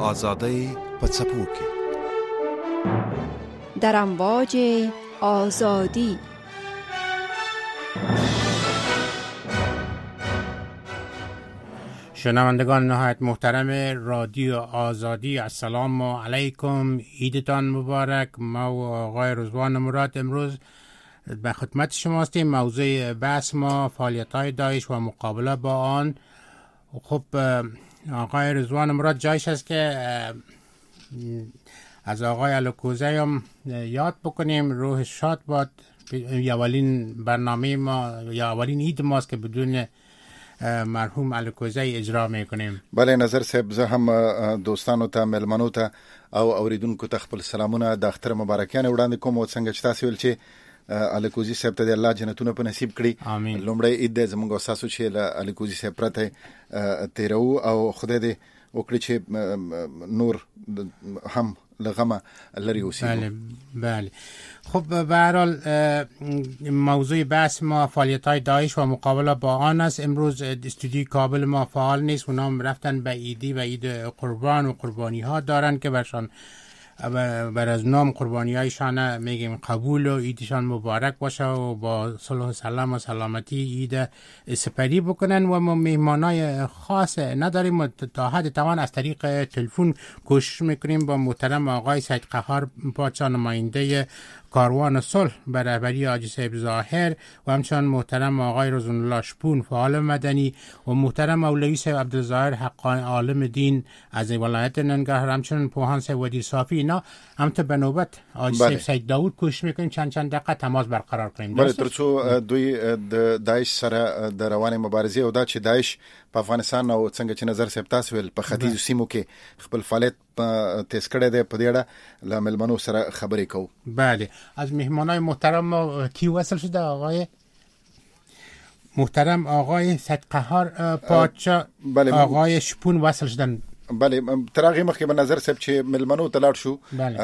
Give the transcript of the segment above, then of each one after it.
آزادی په څپو کې در امواج آزادی. شنوندگان نهایت محترم رادیو آزادی، السلام علیکم، عیدتان مبارک. ما و آقای رضوان مراد امروز به خدمت شما هستیم. موضوع بحث ما فعالیت‌های داعش و مقابله با آن. خب آقای رضوان مراد جایش است که از آقای الکوزی هم یاد بکنیم. روح شاد باد. اولین برنامه ما یا اولین عید ماست که بدون مرحوم الکوزی اجرا میکنیم. بله نظر صاحب، زه هم دوستانو ته، ملمنو ته او اوریدونکو ته خپل سلامونه د اختر مبارکیان وړاندې کوم. او څنګه چې تاسو ویل چې الکوزی صاحب ته د الله جنتونه په نصیب کړي. امين. لومړی عید زموږ اساسو چې الکوزی صاحب پرته تیرو او خدای دې وکړي چې نور هم لغمه لري اوسي. بله. خب به هر حال موضوع بحث ما فعالیت‌های داعش و مقابله با آن است. امروز استودیوی کابل ما فعال نیست. اونا هم رفتن به عیدی و عید قربان و قربانی‌ها دارن که برشان بر از نام قربانی‌هایشان میگیم قبول و عیدشان مبارک باشه و با صلح و سلام و سلامتی عید سپری بکنن. و ما مهمانای خاص نداریم. تا حد توان از طریق تلفن کوشش میکنیم با محترم آقای سید قهار پادشاه، نماینده کاروان صلح به رهبری حاجی صاحب ظاهر، و همچنان محترم آقای رضوان الله شپون فعال مدنی، و محترم مولوی صاحب عبدالظاهر حقانی عالم دین از ولایت ننگرهار، همچنان پوهان صاحب ودی صافی. اینا هم تا به نوبت حاجی صاحب سید داوود کوشش میکنیم چند دقیقه تماس برقرار کنیم. بله، ترڅو دوی د داعش سره د روانې مبارزې او دا چې داعش په افغانستان او څنګه چې نظر صاحب تاسو ویل په ختیځو سیمو کې خپل فعالیت تیز کړی دی، په دې اړه له ملمنو سره خبرې کوو. بله، از مهمانای محترم ما کی وصل شده؟ آقای محترم آقای سید قهار پادشاه، آقای شپون وصل شدن. بله، تر هغه مخکې به نظر صاحب چې ملمنو ته لاړ شو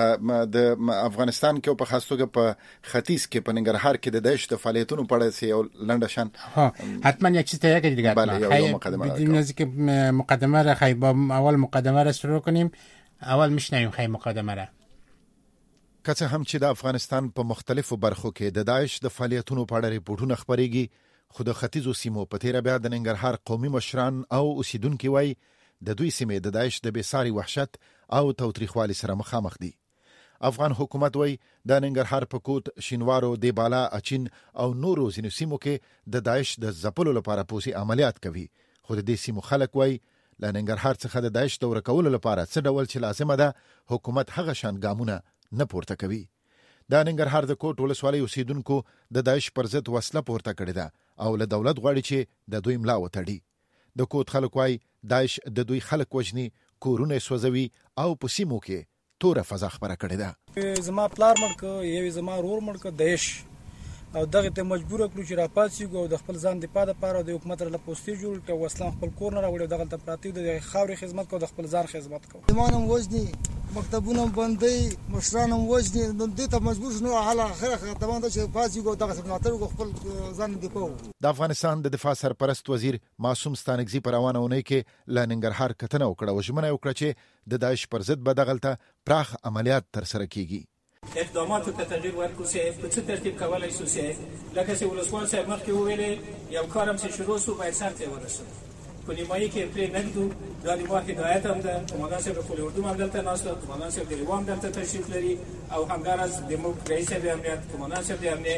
د افغانستان کې او په خاص توګه په ختیځ کې په ننګرهار کې د داعش د فعالیتونو په اړه یو لنډه شان حتما یک چیز تیار کردید دیگه. بله، یو مقدمه بدون از که مقدمه را خیلی با اول مقدمه را شروع کنیم. اول میشنویم خیلی مقدمه را. که څه هم چې د افغانستان په مختلفو برخو کې د داعش د فعالیتونو په اړه ریپورتونه خپرېږي، خو د ختیځو سیمو په تیره بیا د ننګرهار قومي مشران او اوسیدونکي وایي د دوی سیمې د داعش د بېساري وحشت او تاوتریخوالي سره مخامخ دي. افغان حکومت وایي د ننګرهار په کوټ، شینوارو، دیبالا، اچین او نورو ځینو سیمو کې د داعش د ځپلو لپاره پوځي عملیات کوي. خو د دې سیمو خلک وایي له ننګرهار څخه د داعش د ورکولو لپاره څه ډول چې لازمه ده، حکومت هغه شان ګامونه نه پورته کوي. د ننګرهار د کوټ ولسوالۍ اوسیدونکو د داعش پر ضد وسله پورته کړې ده او له دولت غواړي چې د دوی ملا وتړي. د کوټ خلک وایي داعش د دوی خلک وژني، کورونه سوځوي او په سیمو کې توره فضا خپره کړې ده. زما پلار مړ کړ، یو زما ورور مړ کړ داعش، او دغه ته مجبور کړو چې را پاتېږو او د خپل ځان دفاع لپاره د حکومت سره پوسټي جوړ کړو. وسله خپل کور نه راوړو، دغه ته پراتی د خاورې خدمت کو، د خپل ځان خدمت کو. زمانم وژني، مکتبونه بندي، مشرانم وژني، نو دې ته مجبور شنو حال اخره تمام ده چې پاتېږو دغه سمناتر خپل ځان دفاع. د افغانستان د دفاع سرپرست وزیر معصوم ستانکزي پر روانه اونۍ کې له ننګرهار کتنه وکړه او ژمنه وکړه چې د داعش پر ضد به دغلته پراخ عملیات ترسره کیږي. اقداماتو ته تغییر ورکړو چې په څه ترتیب کولای شو چې لکه چې ولسوال صاحب مخکې وویلې یو کارم چې شروع شو باید سر ته ورسېد. په نیمایي کې پرې نږدو دا د ما هدایت هم ده. قومندان صاحب د پولي اردو هم دلته ناست ده، قومندان صاحب د لوا هم دلته تشریف لري، او همداراز زموږ رئیس صاحب امنیت، قومندان صاحب د امنیت،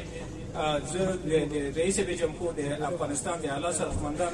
زه د رئیس جمهور د افغانستان د اعلی سرقومندان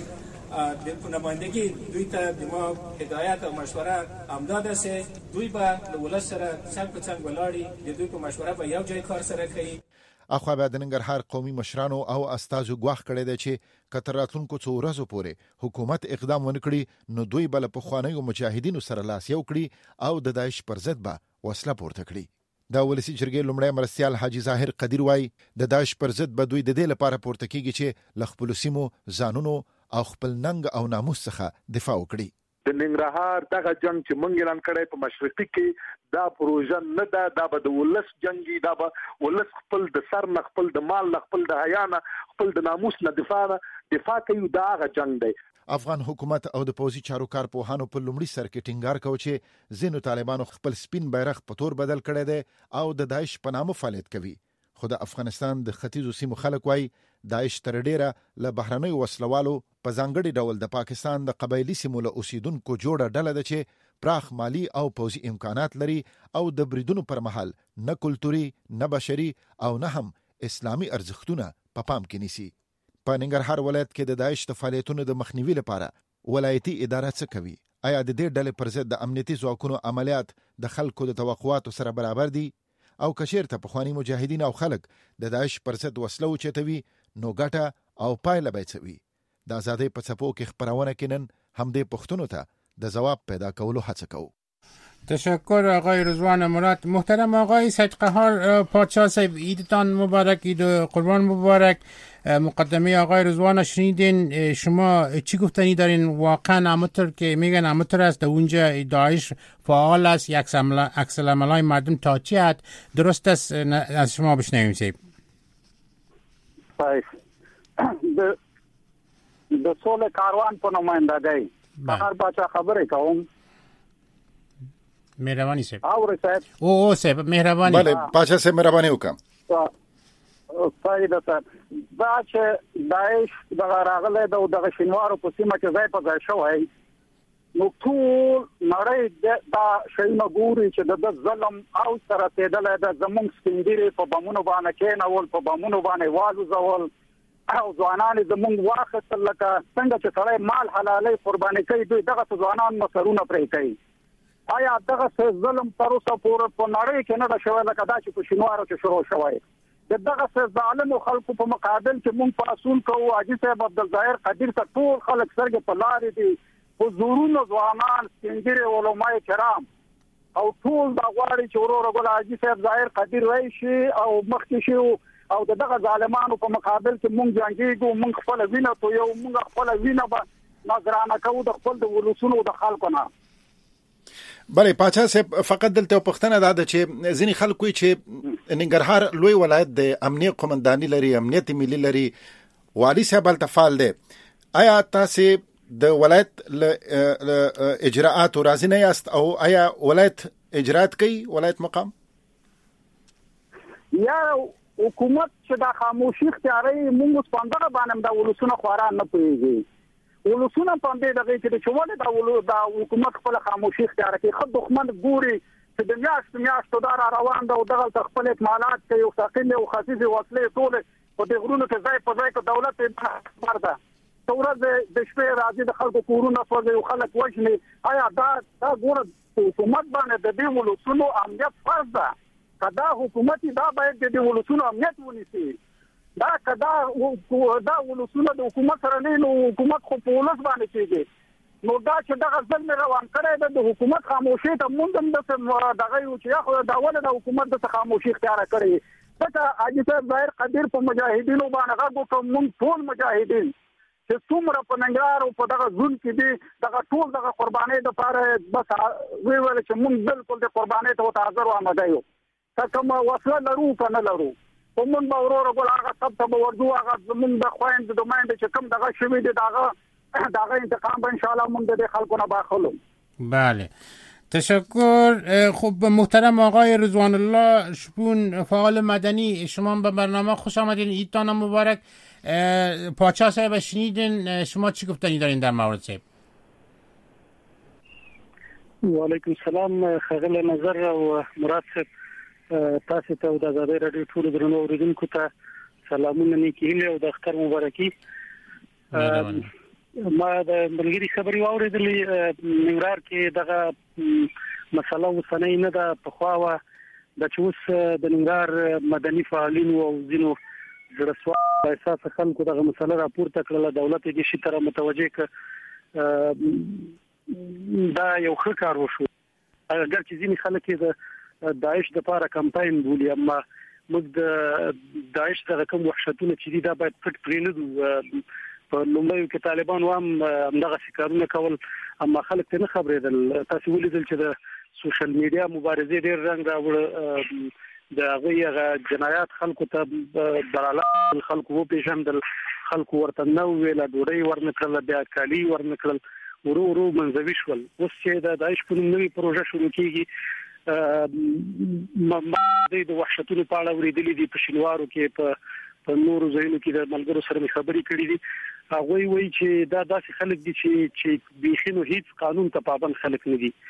د نمایندګي دوی ته د ما هدایت او مشوره همدا ده چې دوی به له ولس سره څنګ په څنګ ولاړي، د دوی په مشوره به یو ځای کار سره کوي. اخوا به د ننګرهار قومي مشرانو او استازو ګواښ کړی دی چې که تر راتلونکو څو ورځو پورې حکومت اقدام ونه کړي نو دوی به له پخوانیو مجاهدینو سره لاس یو کړي او د داعش پر ضد به وسله پورته کړي. د ولسی جرګې لومړی مرستیال حاجی ظاهر قدیر وایي د داعش پر ضد به دوی د دې لپاره پورته کیږي چې له خپلو سیمو، ځانونو او خپل ننګ او ناموس څخه دفاع وکړي. د ننګرهار دغه جنگ چې مونږ اعلان کړی په مشرقي کې دا پروژه نه ده، دا به د ولس جنگي، دا به ولس خپل د سر نه، خپل د مال نه، خپل د حیا نه، خپل د ناموس نه دفاع کوي. دا هغه جنگ دی. افغان حکومت او د پوځي چارو کارپوهانو په لومړي سر کې ټینګار کوي چې ځینو طالبانو خپل سپین بیرغ په تور بدل کړی دی او د داعش په نامه فعالیت کوي. خو د افغانستان د ختیځو سیمو خلک وایي داعش تر ډیره له بهرنۍ وسلوالو په ځانګړي ډول د پاکستان د قبایلي سیمو له اوسیدونکو جوړه ډله ده چې پراخ مالی او پوځي امکانات لري او د بریدونو پر مهال نه کلتوري نه بشري او نه هم اسلامي ارزښتونه په پام کې نیسي. په ننګرهار ولایت کې د داعش د فعالیتونو د مخنیوي لپاره ولایتي اداره څه کوي؟ آیا د دې ډلې پر ضد د امنیتي ځواکونو عملیات د خلکو د توقعاتو سره برابر دي؟ او کشیرته پخوانی مجاهدین او خلک د داعش پر ضد وسله اوچتوي نو ګټه او پایله به څه وي؟ د ازادۍ په څپو کې خپرونه کې نن همدې پوښتنو ته د ځواب پیدا کولو هڅه کوو. تشکر آقای رضوان مراد. محترم آقای سید قهار پادشاه صاحب، عیدتان مبارک، عید قربان مبارک. مقدمه آقای رضوان شنیدین، شما چی گفتنی دارین؟ واقعا همونطور که میگن همونطور است، اونجا داعش فعال است، یک عکس العملای مردم تا چی حد درست است؟ از شما بشنویم صاحب. د سول کاروان په نمائندګۍ هر باچا خبرې کوم. مهربانی صاحب. اور صاحب. او صاحب مهربانی. بله پاچا صاحب مهربانی وکم. فائدہ صاحب دا چې داعش دغه راغله دغه شینوارو په سیمه کې ځای په ځای شوی، نو ټول نړۍ دا شینه ګوري چې د ظلم او سره تېدل د زمونږ سپینګری په بمونو باندې کېنول، په بمونو باندې والوزول او ځوانان زمونږ واخیستل لکه څنګه چې سړی مال حلالي قرباني کوي، دوی دغه ځوانان مسرونه پرې کوي. آیا دغه ظلم تر اوسه پورې په نړۍ کې نه ده شوی لکه دا چې په شینوارو کې شروع شوی؟ د دغه ظالمو خلکو په مقابل کې مونږ پاسون کوو. حاجي صاحب عبدالظاهر قدیر ته ټول خلک سترګې په لارې دي، په زورونو ځوانان، سپینګیري علماء کرام او ټول دا غواړي چې ورور ګل حاجي صاحب ظاهر قدیر راشي او مخکې شي او دغه ظالمانو په مقابل کې مونږ جنګیږو، مونږ خپل وینه تویو، مونږ خپل وینه به نظرانه کوو د خپل د ولسونو د خلکو نه. بله پاچا صاحب فقط دلته پښتنه ده چې ځینې خلک وایي چې ننګرهار لوی ولایت د امنیت قومنداني لري، امنیت ملي لري، والي صاحب هلته فعال دی. آیا تاسو د ولایت اجراءات راضي نه یاست او آیا ولایت اجرات کوي، ولایت مقام؟ یا حکومت چې دا خاموشي اختیاري موږ څنګه باندې دا ولسونه خوران نه پوهیږي. ولسونه په دې دغه کې چې ولې دا حکومت خپل خاموشي اختیار کوي. خو دښمن ګوري چې د میاشتو دا روان ده او دغه خپل اکمالات کوي او ثقيله او خفيفه وسلې ټول په دې غرونو کې ځای په ځای کې دولت برده تورز د شپې راځي د خلکو کورونه سوځي او خلک وژني. آیا دا ګوره حکومت باندې د دې ولسونو امنیت فرض ده؟ کدا حکومت دا باید د دې ولسونو امنیت ونیسي. دا کدا ولسونه د حکومت سره نه، نو حکومت خو په ولس باندې کېږي. نو دا چې دغه ظلم روان کړی ده د حکومت خاموشي ته مونږ هم دغه یو چې خو دا ول د حکومت د خاموشي اختیار کړی. ځکه حاجي صاحب ظاهر قدیر په مجاهدینو باندې غږ کوم، مونږ ټول مجاهدین چې څومره په ننګرهار او په دغه ځون کې دي دغه ټول دغه قربانۍ د لپاره بس ویل چې مونږ بالکل د قربانۍ ته حاضر او آماده یو. کوم وسله لرو کنه لرو ومن باورور ګل هغه سب ته ورجو هغه زمون د خويند د دوماند چې کوم دغه شوی دی دغه انتقام به ان شاء الله مونږ د خلکو نه باخلو. بله تشکر. خب محترم آقای رضوان الله شپون فعال مدنی، شما به برنامه خوش آمدین، عیدتان مبارک. پادشاه صاحب شنیدین، شما چی گفتنی دارین در مورد صاحب؟ و علیکم السلام خغل نظر و مراد صاحب، تاسو ته د آزادۍ رادیو ټول درنو اوریدونکو ته سلامونه نیکی هیله او د اختر مبارکي. ما د ملګری خبري واوریدلې ننګرهار کې دغه مسله وسنۍ نه ده په خواوه د چوس د ننګرهار مدني فعالین او ځینو زړسوا احساس خلکو دغه مسله راپورته کړله. دولت دې شي تر متوجه ک دا یو ښه کار وشو. اگر چې ځینې خلک د داعش د لپاره کمپاین بولي، اما موږ د داعش د کوم وحشتونه چې دي دا باید پټ پرې نه دو. په لومړیو کې طالبان هم دغه شکارونه کول، اما خلک ته نه خبرېدل. تاسو ولیدل چې د سوشل میډیا مبارزې ډېر رنګ راوړ، د هغه جنایات خلکو ته براله خلکو وو پیژندل، خلکو ورته نو ویل ډوډۍ ورنکړل بیا کالی ورنکړل ورو ورو منځوي شول. اوس چې د داعش په نوې پروژه شروع کیږي د وحشتونو په اړه ورېدلې دي په شینوارو کې په نورو ځایونو کې د ملګرو سره خبرې کړې دي. هغه وایي چې دا داسې خلک دي چې بيخینو هیڅ قانون ته پابند خلک نه دي.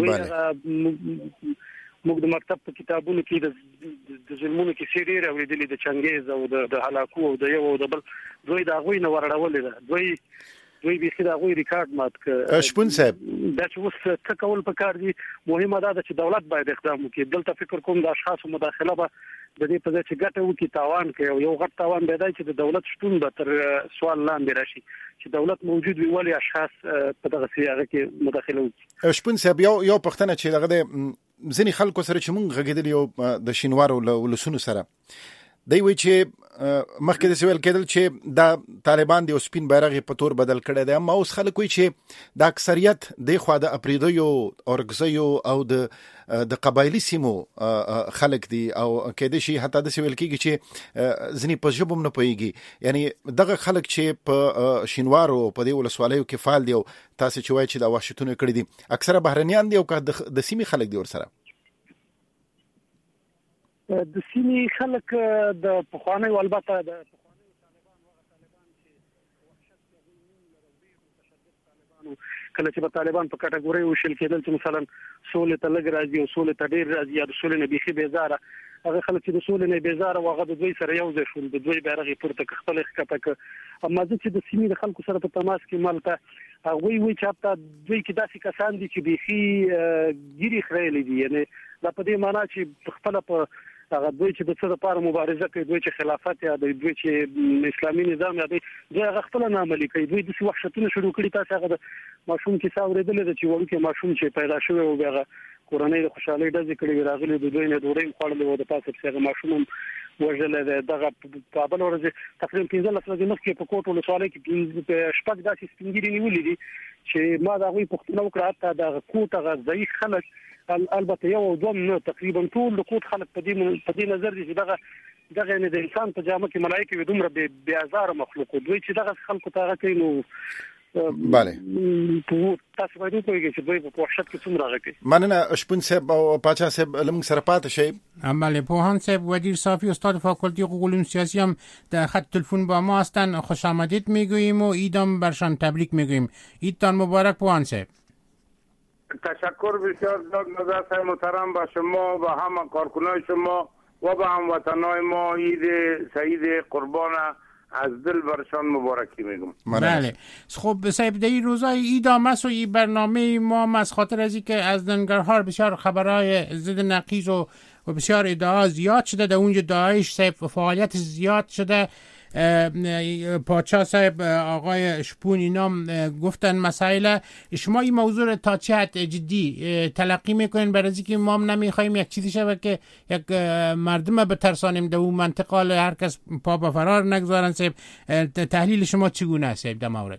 موږ د مکتب په کتابونو کې د ظلمونو کې سیریره ورېدلې د چنګیز او د هلاکو او د یو او د بل دوی دا غوي نه ورړولې ده. دوی به دا غوي ریکارډ مات ک شپون صاحب دا چې اوس څه کول پکار دي. مهمه ده چې دولت باید اقدام وکړي. دلته فکر کوم د اشخاصو مداخله به د دې په ځای چې ګټه وکړي تاوان کوي او یو غټ تاوان دی چې د دولت شتون به تر سوال لاندې راشي چې دولت موجود وي ولې اشخاص په دغه سیاغه کې مداخله وکړي. شپون صاحب یو پښتنه چې دغه ځینې خلکو سره چې مونږ غږیدل یو د شینوارو ولسونو سره دی وی چې مخکې د سوال کېدل چې دا طالبان د سپین بیرغ په تور بدل کړي دي، اما اوس خلک وی چې د اکثریت د خوا د اپریدیو اورګزیو او د قبایلی سیمو خلک دي او کېدې شي حتی د سوال کېږي چې ځنی په ژبم نه پويږي. یعنی دغه خلک چې په شینوارو په دې ولسوالیو کې فعال دي او تاسو چې وایي چې د وحشتونو کړي دي اکثره بهرنیان دي او د سیمې خلک دي ورسره د سیمې خلک د پخوانی البته د پخوانی طالبان چې وحشت کوي کله چې طالبان په کټګوري وشل کېدل چې مثلا سولې ته لګ راځي او سولې ته ډیر راځي یا د سولې نه بيخي بیزاره هغه خلک چې د سولې نه بیزاره واغه د دوی سره یو ځای شول د دوی بیرغ پورته خپل ښکته اما چې د سیمې د خلکو سره په تماس کې مالته هغه وی چې حتی دوی کې داسې کسان دي چې بيخي ګيري خړېلې دي. یعنی دا په دې معنی چې خپل په هغه دوی چې د څه لپاره مبارزه کوي، دوی چې خلافت یا دوی چې اسلامي نظام یا دوی هغه خپل نه عملي کوي. دوی د وحشتونو شروع کړي. تاسو هغه ماشوم کې څاورېدل چې ورکه ماشوم چې پیدا شوی او هغه کورنۍ د خوشحالي ډزې کړي راغلي د دوی نه ډوړې خوړلې و د تاسو څخه ماشوم وژل دغه په بل ورځ تقریبا 15 ورځې مخکې په کوټ ولسوالۍ کې شپږ داسې سپینګری نیولې دي چې ما دا غوي پښتنو کړه حتی د کوټ هغه ځای خلک البته یو او دوم نه تقریبا ټول د کوټ خلک په دې نظر دي چې دغه نه د انسان په جامه کې ملایکه وي دومره بے آزار مخلوق دوی چې دغه خلکو ته کوي نو بله تاسو باید وګورئ چې دوی په وحشت کې څومره راغلي. مننه شپون صاحب او پاچا صاحب لمږ سره پاتې شي. بله پوهان صاحب وزیر صافی استاد فاکولتی حقوق علوم سیاسی هم در خط تلفن با ما هستند. خوش آمدید میگوییم و ایدام برشان تبریک میگوییم. ایدتان مبارک پوهان صاحب. تشکر بسیار زیاد نظر محترم با شما و همه کارکنان شما و به هموطنان ما عید سعید قربان از دل برشان مبارکی میگم. بله خب صاحب در این روزای عید آمد و این برنامه ما از خاطر از اینکه از ننگرهار بسیار خبرهای ضد نقیض و بسیار ادعا زیاد شده در اونجا داعش صاحب فعالیت زیاد شده. پاچا صاحب آقای شپون اینا گفتن مسائل شما این موضوع رو تا چه حد جدی تلقی میکنین برای اینکه ما هم نمیخوایم یک چیزی شود که یک مردم بترسانیم در اون منطقه هر کس پا به فرار نگذارن. صاحب تحلیل شما چگونه است در مورد؟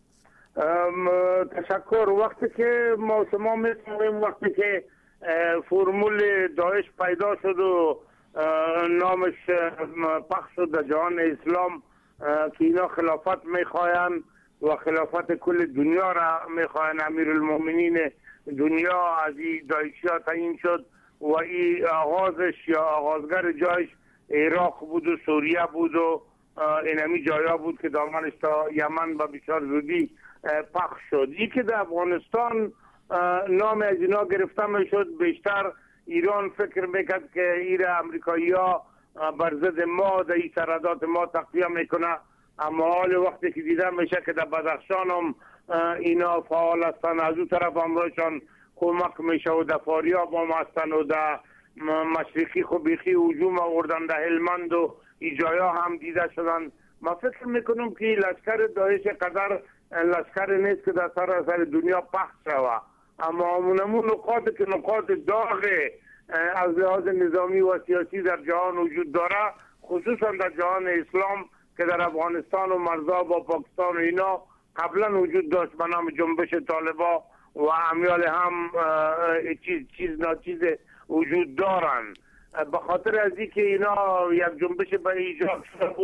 تشکر. وقتی که ما شما میتونیم وقتی که فرمول داعش پیدا شد و نامش پخش شد در جهان اسلام که اینا خلافت میخواین و خلافت کل دنیا را میخواین، امیرالمومنین دنیا از این داعشی ها تعیین شد و این آغازش یا آغازگر جایش عراق بود و سوریه بود و اینمی جایا بود که دامنش تا یمن با بسیار زودی پخش شد. این که در افغانستان نام از اینا گرفته میشد بیشتر ایران فکر میکرد که ایره امریکایی ها بر ضد ما در این سرحدات ما تقویه میکنه، اما حال وقتی که دیده میشه که در بدخشان هم اینا فعال هستن، از اون طرف امروشان کمک میشه و در فاریاب هم هستن و در مشرقی خوبیخی هجوم آوردن در هلمند و این جایا هم دیده شدن. ما فکر میکنم که لشکر داعش قدر لشکر نیست که در سر دنیا پخش شود، اما همونمون نقاط که نقاط داغ از لحاظ نظامی و سیاسی در جهان وجود داره، خصوصا در جهان اسلام که در افغانستان و مرزا با پاکستان و اینا قبلا وجود داشت به نام جنبش طالبا و امیال هم چیز ناچیز وجود دارن. به خاطر از اینکه اینا یک جنبش به ایجاد شده بود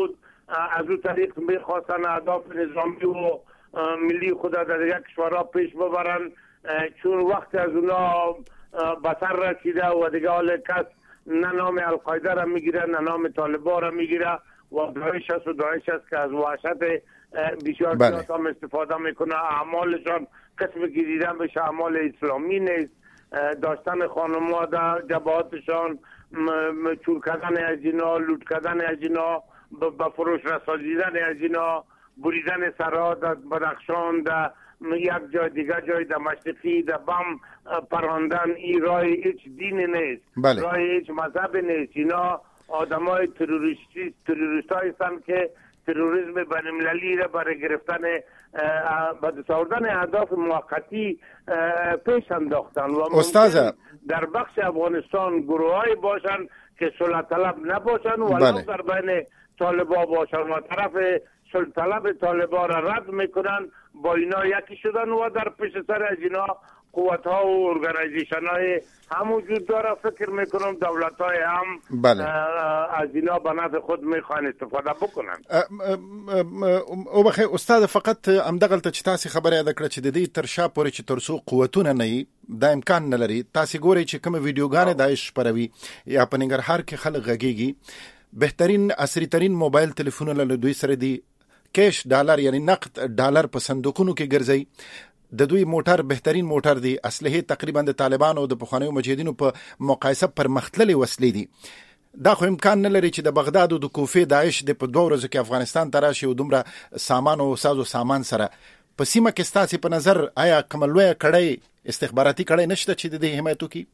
از اون طریق میخواستن اهداف نظامی و ملی خود در یک کشورها پیش ببرن، چون وقت از اونا بسر رسیده و دیگه حال کس نه نام القاعده را میگیره نه نام طالبان را میگیره و داعش است که از وحشت بسیار زیاد هم استفاده میکنه. اعمالشان قسمی که دیدن بشه اعمال اسلامی نیست، داشتن خانم‌ها در جبهاتشان، چور کردن از اینا، لوٹ کردن از اینا، به فروش رسانیدن از اینا، بریدن سرها در بدخشان، در یک جای دیگه جای در مشرقی، در بم پراندن. این راه هیچ دین نیست، راه هیچ مذهب نیست. اینا آدمای تروریست هستند که تروریسم بین‌المللی را برای گرفتن به دست آوردن اهداف موقتی پیش انداختن و ممکن در بخش افغانستان گروه‌های باشن که صلح طلب نباشن ولو در بین طالبان باشن و طرف صلح طلب طالبان را رد میکنن، با اینا یکی شدن و در پشت سر از اینا قوت ها و ارگانیزیشن های هم وجود داره. فکر میکنم دولت های هم از اینا به نفع خود میخوان استفاده بکنن. او بخیر استاد، فقط همدغلته چې تاسو خبره یاد کړه چې د دې تر شا پورې چې ترڅو قوتونه نه وي دا امکان نه لري. تاسو ګورئ چې کوم ویډیوګانې داعش خپروي یا په ننګرهار کې خلک غږیږي، بهترین عصري ترین موبایل تلیفونونه له دوی سره دي، کیش ډالر یعنی نقد ډالر په صندوقونو کې ګرځي، د دوی موټر بهترین موټر دی، اسلحه تقریبا د طالبانو او د پخوانیو مجاهدینو په مقایسه پرمختللې وسلې دي. دا خو امکان نه لري چې د بغداد او د کوفې داعش د په 2 ورځو کې افغانستان ته راشي او دومره سامان او سازو سامان سره. په سیمه کې ستاسو په نظر آیا کوم لوی کړی استخباراتي کړی نشته چې د دې حمایت وکړي؟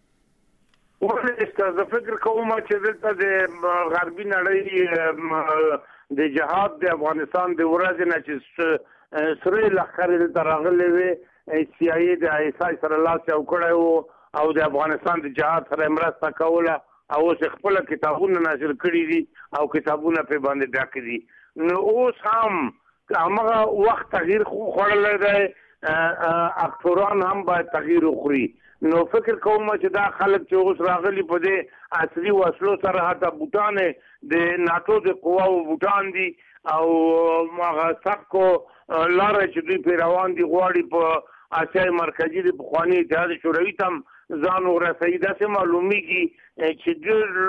ولې فکر کوم چې دلته د غربي نړۍ د جهاد د افغانستان د ورځې نه چې سره لخر د راغلي وي سی آی ای د ایسای سره لاس یو کړی او د افغانستان د جهاد سره مرسته کوله او اوس خپل کتابونه نشر کړي دي او کتابونه په باندې ډک دي. نو اوس هم هغه وخت تغییر خوړل دی، اکټوران هم باید تغییر وکړي. نو فکر کوم چې دا خلک چې اوس راغلي په دې عصري وسلو سره حتی بوټان د ناتو د قواو بوټان دي او هغه سبکو لاره چې دوی په روان دي غواړي په آسیای مرکزي د پخواني اتحاد شوروي تم ځان ورسوي. داسې معلومیږي چې ډېر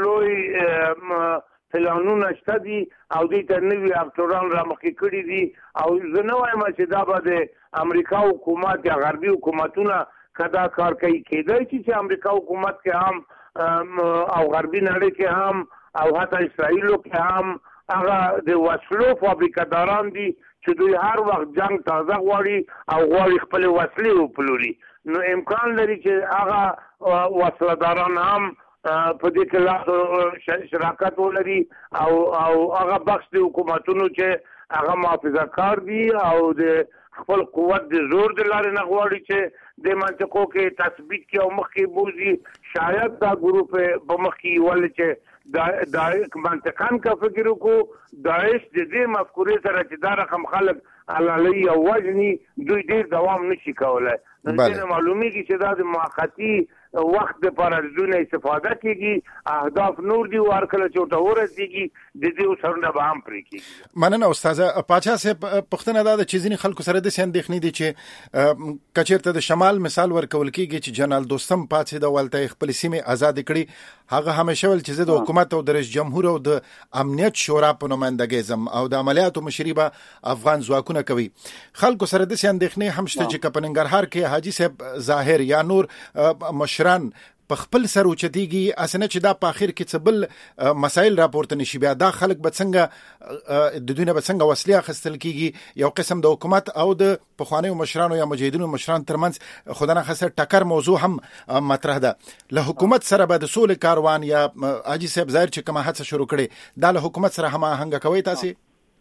لوی پلانونه شته دي او دوی ته نوي اکټوران رامخکې کړي دي او زه نه وایم چې دا به د امریکا حکومت یا غربي حکومتونه کدا کار کوي. کېدای شي چې امریکا حکومت کې هم او غربي نړۍ کې هم او حتی اسرائیلو کې هم هغه د وسلو فابریکه‌داران دي چې دوی هر وخت جنگ تازه غواړي او غواړي خپل وسلې وپلوري. نو امکان لري چې هغه وسله‌داران هم په دې کې شراکت ولري او هغه بخش د حکومتونو چې هغه محافظه کار دي او د خپل قوت د زور د لارې نه غواړي چې د منطقو کې تثبیت کې او مخکې بوزي. شاید دا ګروپ په مخکې ولې چې دا منطقان کا فکر وکړو داعش د دې مفکورې سره چې دا رقم خلک علالي او وجني دوی ډېر دوام نشي کولای. نو دې معلومیږي چې دا د موقتی وخت د پر ارزونه استفاده کیږي، اهداف نور دي ورکل چې ورسیږي د دې سرونه به هم پرې کیږي. مننه استاد پاچا صاحب. پښتنه دا چې ځینې خلکو سره د اندېښنې دي چې کچېرته د شمال مثال ورکول کیږي چې جنرال دوستم پاتې د ولته خپل سیمه آزاد کړي، هغه همیشه ول چې د حکومت او د رئیس جمهور او د امنیت شورا په نمائندګۍ زم او د عملیاتو مشري به افغان ځواکونه کوي. خلکو سره د اندېښنې هم شته چې په ننګرهار کې حاجی صاحب ظاهر یا نور مشران په خپل سر اوچتيږي اسنه چې دا په اخر کې څه بل مسائل راپورته نشي، بیا دا خلک به څنګه د دوی نه به څنګه وسلې اخیستل کیږي. یو قسم د حکومت او د پخوانیو مشرانو یا مجاهدینو مشران ترمنځ خدانه خاصه ټکر موضوع هم مطرح ده. له حکومت سره به د سولې کاروان یا حاجی صاحب ظاهر چې کومه هڅه شروع کړي دا له حکومت سره هم آهنګ کوي تاسو؟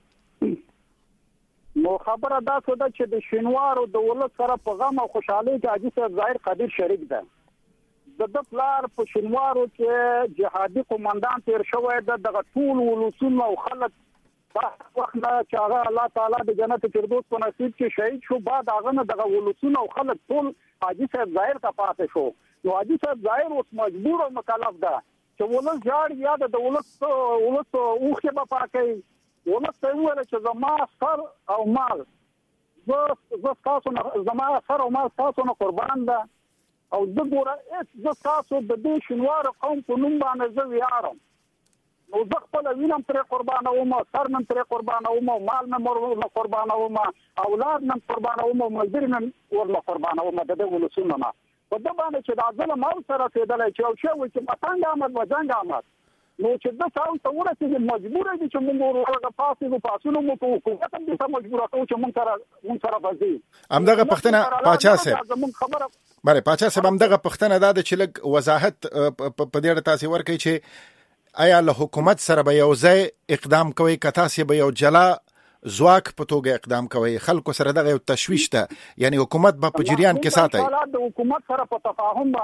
نو خبره دا څه ده چې د شینوارو د ولادت سره په غم او خوشحالي کې حاجی صاحب ظاهر قدیر شریک ده. د پلار په شینوارو کې جهادي قومندان تیر شوی ده، دغه ټول ولسونه او خلک دا وخت چې هغه الله تعالی د جنت فردوس په نصیب کې شهید شو، بعد هغه نه دغه ولسونه او خلک ټول حاجی صاحب ظاهر ته پاتې شو. نو حاجی صاحب ظاهر اوس مجبور او مکلف ده چې ولس جاړ یا د ولس اوخه به پاکي ولته ویل چې زما سر او مال زه تاسو نه زما سر او مال تاسو نه قربان ده او زه ګوره زه تاسو د دې شینوار قوم په نوم باندې زه ویاړم نو زه خپل وینم ترې قربانوم سر نن ترې قربانوم مال مې قربانوم اولاد نن قربانوم ملګری نن ورله قربانوم د دې ولسونو نه په دې باندې چې دا ظلم او سره کېدلی چې او شی وي چې پتنګ آمد و جنګ آمد نو چې د تاسو ته ورسېږي مجبور دي چې موږ ورغه پاسونو مو کوو حکومت هم دې مجبور کوو چې موږ سره فزي همدغه پښتنه پاچا صاحب بله پاچا صاحب همدغه پښتنه دا د چې لږ وضاحت په دې اړه تاسو ورکړئ چې آیا له حکومت سره به یو ځای اقدام کوي که تاسو به یو جلا ځواک په توګه اقدام کوي خلکو سره دغه تشویش ته یعنی حکومت به په جریان کې ساتي د حکومت سره په تفاهم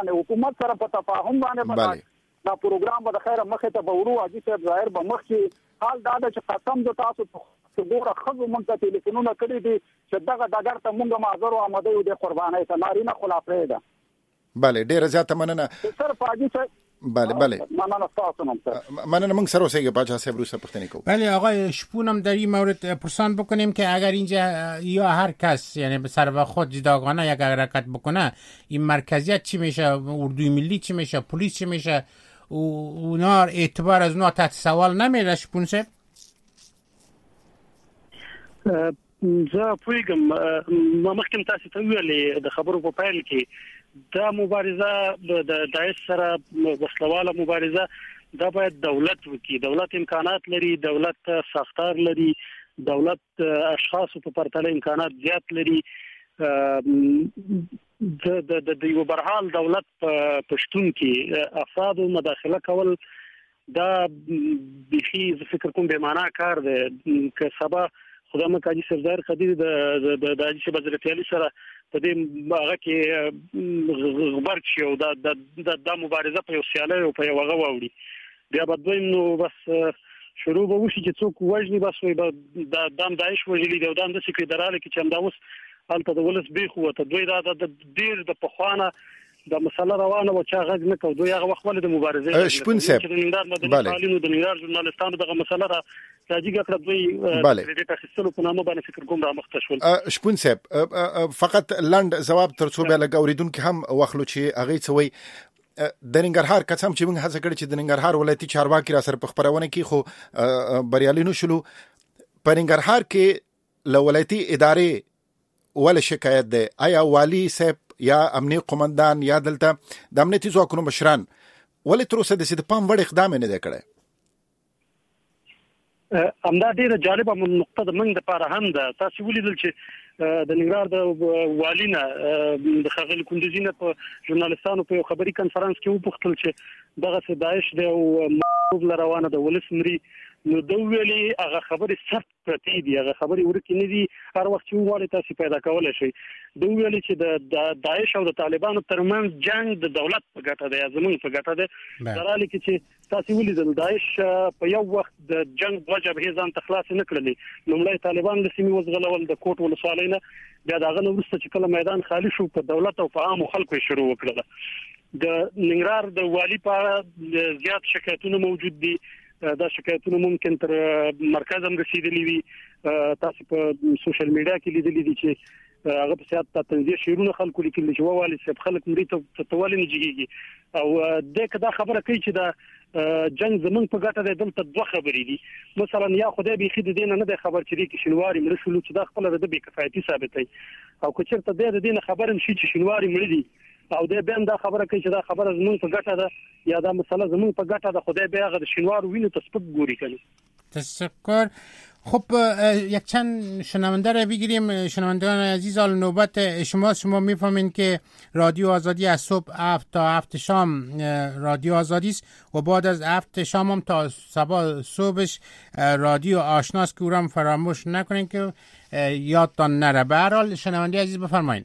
باندې دا پروګرام به د خیره مخه ته ورو حاجی صاحب ظاهر به مخ کې حال دا چې قسم د تاسو ته ګوره خزو مونږ ته ټلیفونونه کړی دي چې دغه دګر ته مونږ معذور او آماده یو د قربانای ته نارینه خلاف ده بله ډیره زیاته مننه سر حاجی صاحب بله مننه تاسو نوم مننه موږ سره اوسئ پاچا صاحب روسه پښتني کو بله آقای شپونم در این مورد پرسان بکنیم که اگر اینجا یا هر کس یعنی به سر خود جداگانه یک حرکت بکنه این مرکزیت چی میشه اردوی ملی چی میشه پلیس چی میشه اونا اعتبار از اونا تحت سوال نمیره شپون صاحب زه پوهیږم ما مخکې تاسو ته ویلې د خبرو په پیل کې دا مبارزه د داعش سره وسلواله مبارزه دا باید دولت وکړي دولت امکانات لري دولت ساختار لري دولت اشخاص په پرتله امکانات زیات لري د یو برحال دولت پښتون کې افراد مداخله کول دا بخي فکر کوم به معنا کار دی که سبا خدای مکه حاجی صاحب ظاهر خدیر د حاجی صاحب حضرت علی سره په دې هغه کې غبرګ شي او دا مبارزه په یو سیاله او په یو هغه ووري بیا به دوی نو بس شروع به وشي چې څوک وژني بس وي دا دام داعش وژلي دی او دام د سکري دراله کې چې هم دا اوس هلته د ولس بیخ وته دوی دا د ډیر د پخوانه د مسله روانه و چې غږ نه کو دوی هغه وخت ولې د مبارزې شپون صاحب د نړیوال ژورنالستانو دغه مسله را راځي کړه دوی د تخصصو په نامه باندې فکر کوم را مخته شول شپون صاحب فقط لند جواب ترڅو به لګ اوریدونکو هم واخلو چې هغه څوي د ننګرهار قسم چې موږ هڅه کړې چې د ننګرهار ولایتي چارواکي را سره په خبرونه کې خو بریالي نو شلو په ننګرهار کې لولایتي ادارې ول شکایت ده آیا والی صاحب یا امنی قومندان یا دلته د امنیتي ځواکونو مشران ولې تر اوسه د سید پام وړ اقدام نه دی کړی همدا ډیره جالبه نقطه د منګ د پاره هم ده تاسو ولیدل چې د ننګرهار د والینا د خغل کندوزینه په ژورنالستانو په خبري کانفرنس کې وپوښتل چې دغه داعش د او روانه د ولس مري نو د ویلي هغه خبرې سخت پرتی دي هغه خبرې ورکې نه دي هر وخت چې وواړي تاسو پیدا کولای شي د ویلي چې د داعش او د طالبانو ترمنځ جنگ د دولت په ګټه دی زموږ په ګټه دی دراله کې چې تاسو ولیدل داعش په یو وخت د جنگ د جبهې ځان تخلاص نه کړلې لومړی طالبان د سیمې وزغلول د کوټ ولسوالۍ نه بیا دغه نو وروسته چې کله میدان خالی شو په دولت او په عام خلکو شروع وکړه د ننګرهار د والی په زیات شکایتونه موجود دي دا شکایتونه ممکن تر مرکز هم رسیدلی وي تاسو په سوشل میډیا کې لیدلې دي چې هغه په سیاست ته تنظیم شیرونه خلکو لیکل چې ووالي چې خلک مری ته توالي نه جګيږي او دغه دا خبره کوي چې دا جنگ زمون په ګټه ده دلته دوه خبرې دي مثلا یا خدای به خید دینه نه خبر چې کې شنواري مړ شول چې دا خپل د بیکفایتي ثابتای او که چېرته د دینه خبرم شي چې شنواري مړ دي او د بیم دا خبره کوي چې دا خبره زمون په ګټه ده یا دا مسله زمون په ګټه ده خدای به هغه د شینوار ویني تسبب ګوري کنه تشکر خب یک چند شنونده را بگیریم شنوندگان عزیز آل نوبت شما میفهمین که رادیو آزادی از صبح 7 تا 7 شام رادیو آزادی است و بعد از 7 شام هم تا صبحش رادیو آشناست که او را فراموش نکنین که یادتان نره. به هر حال شنونده عزیز بفرمایید.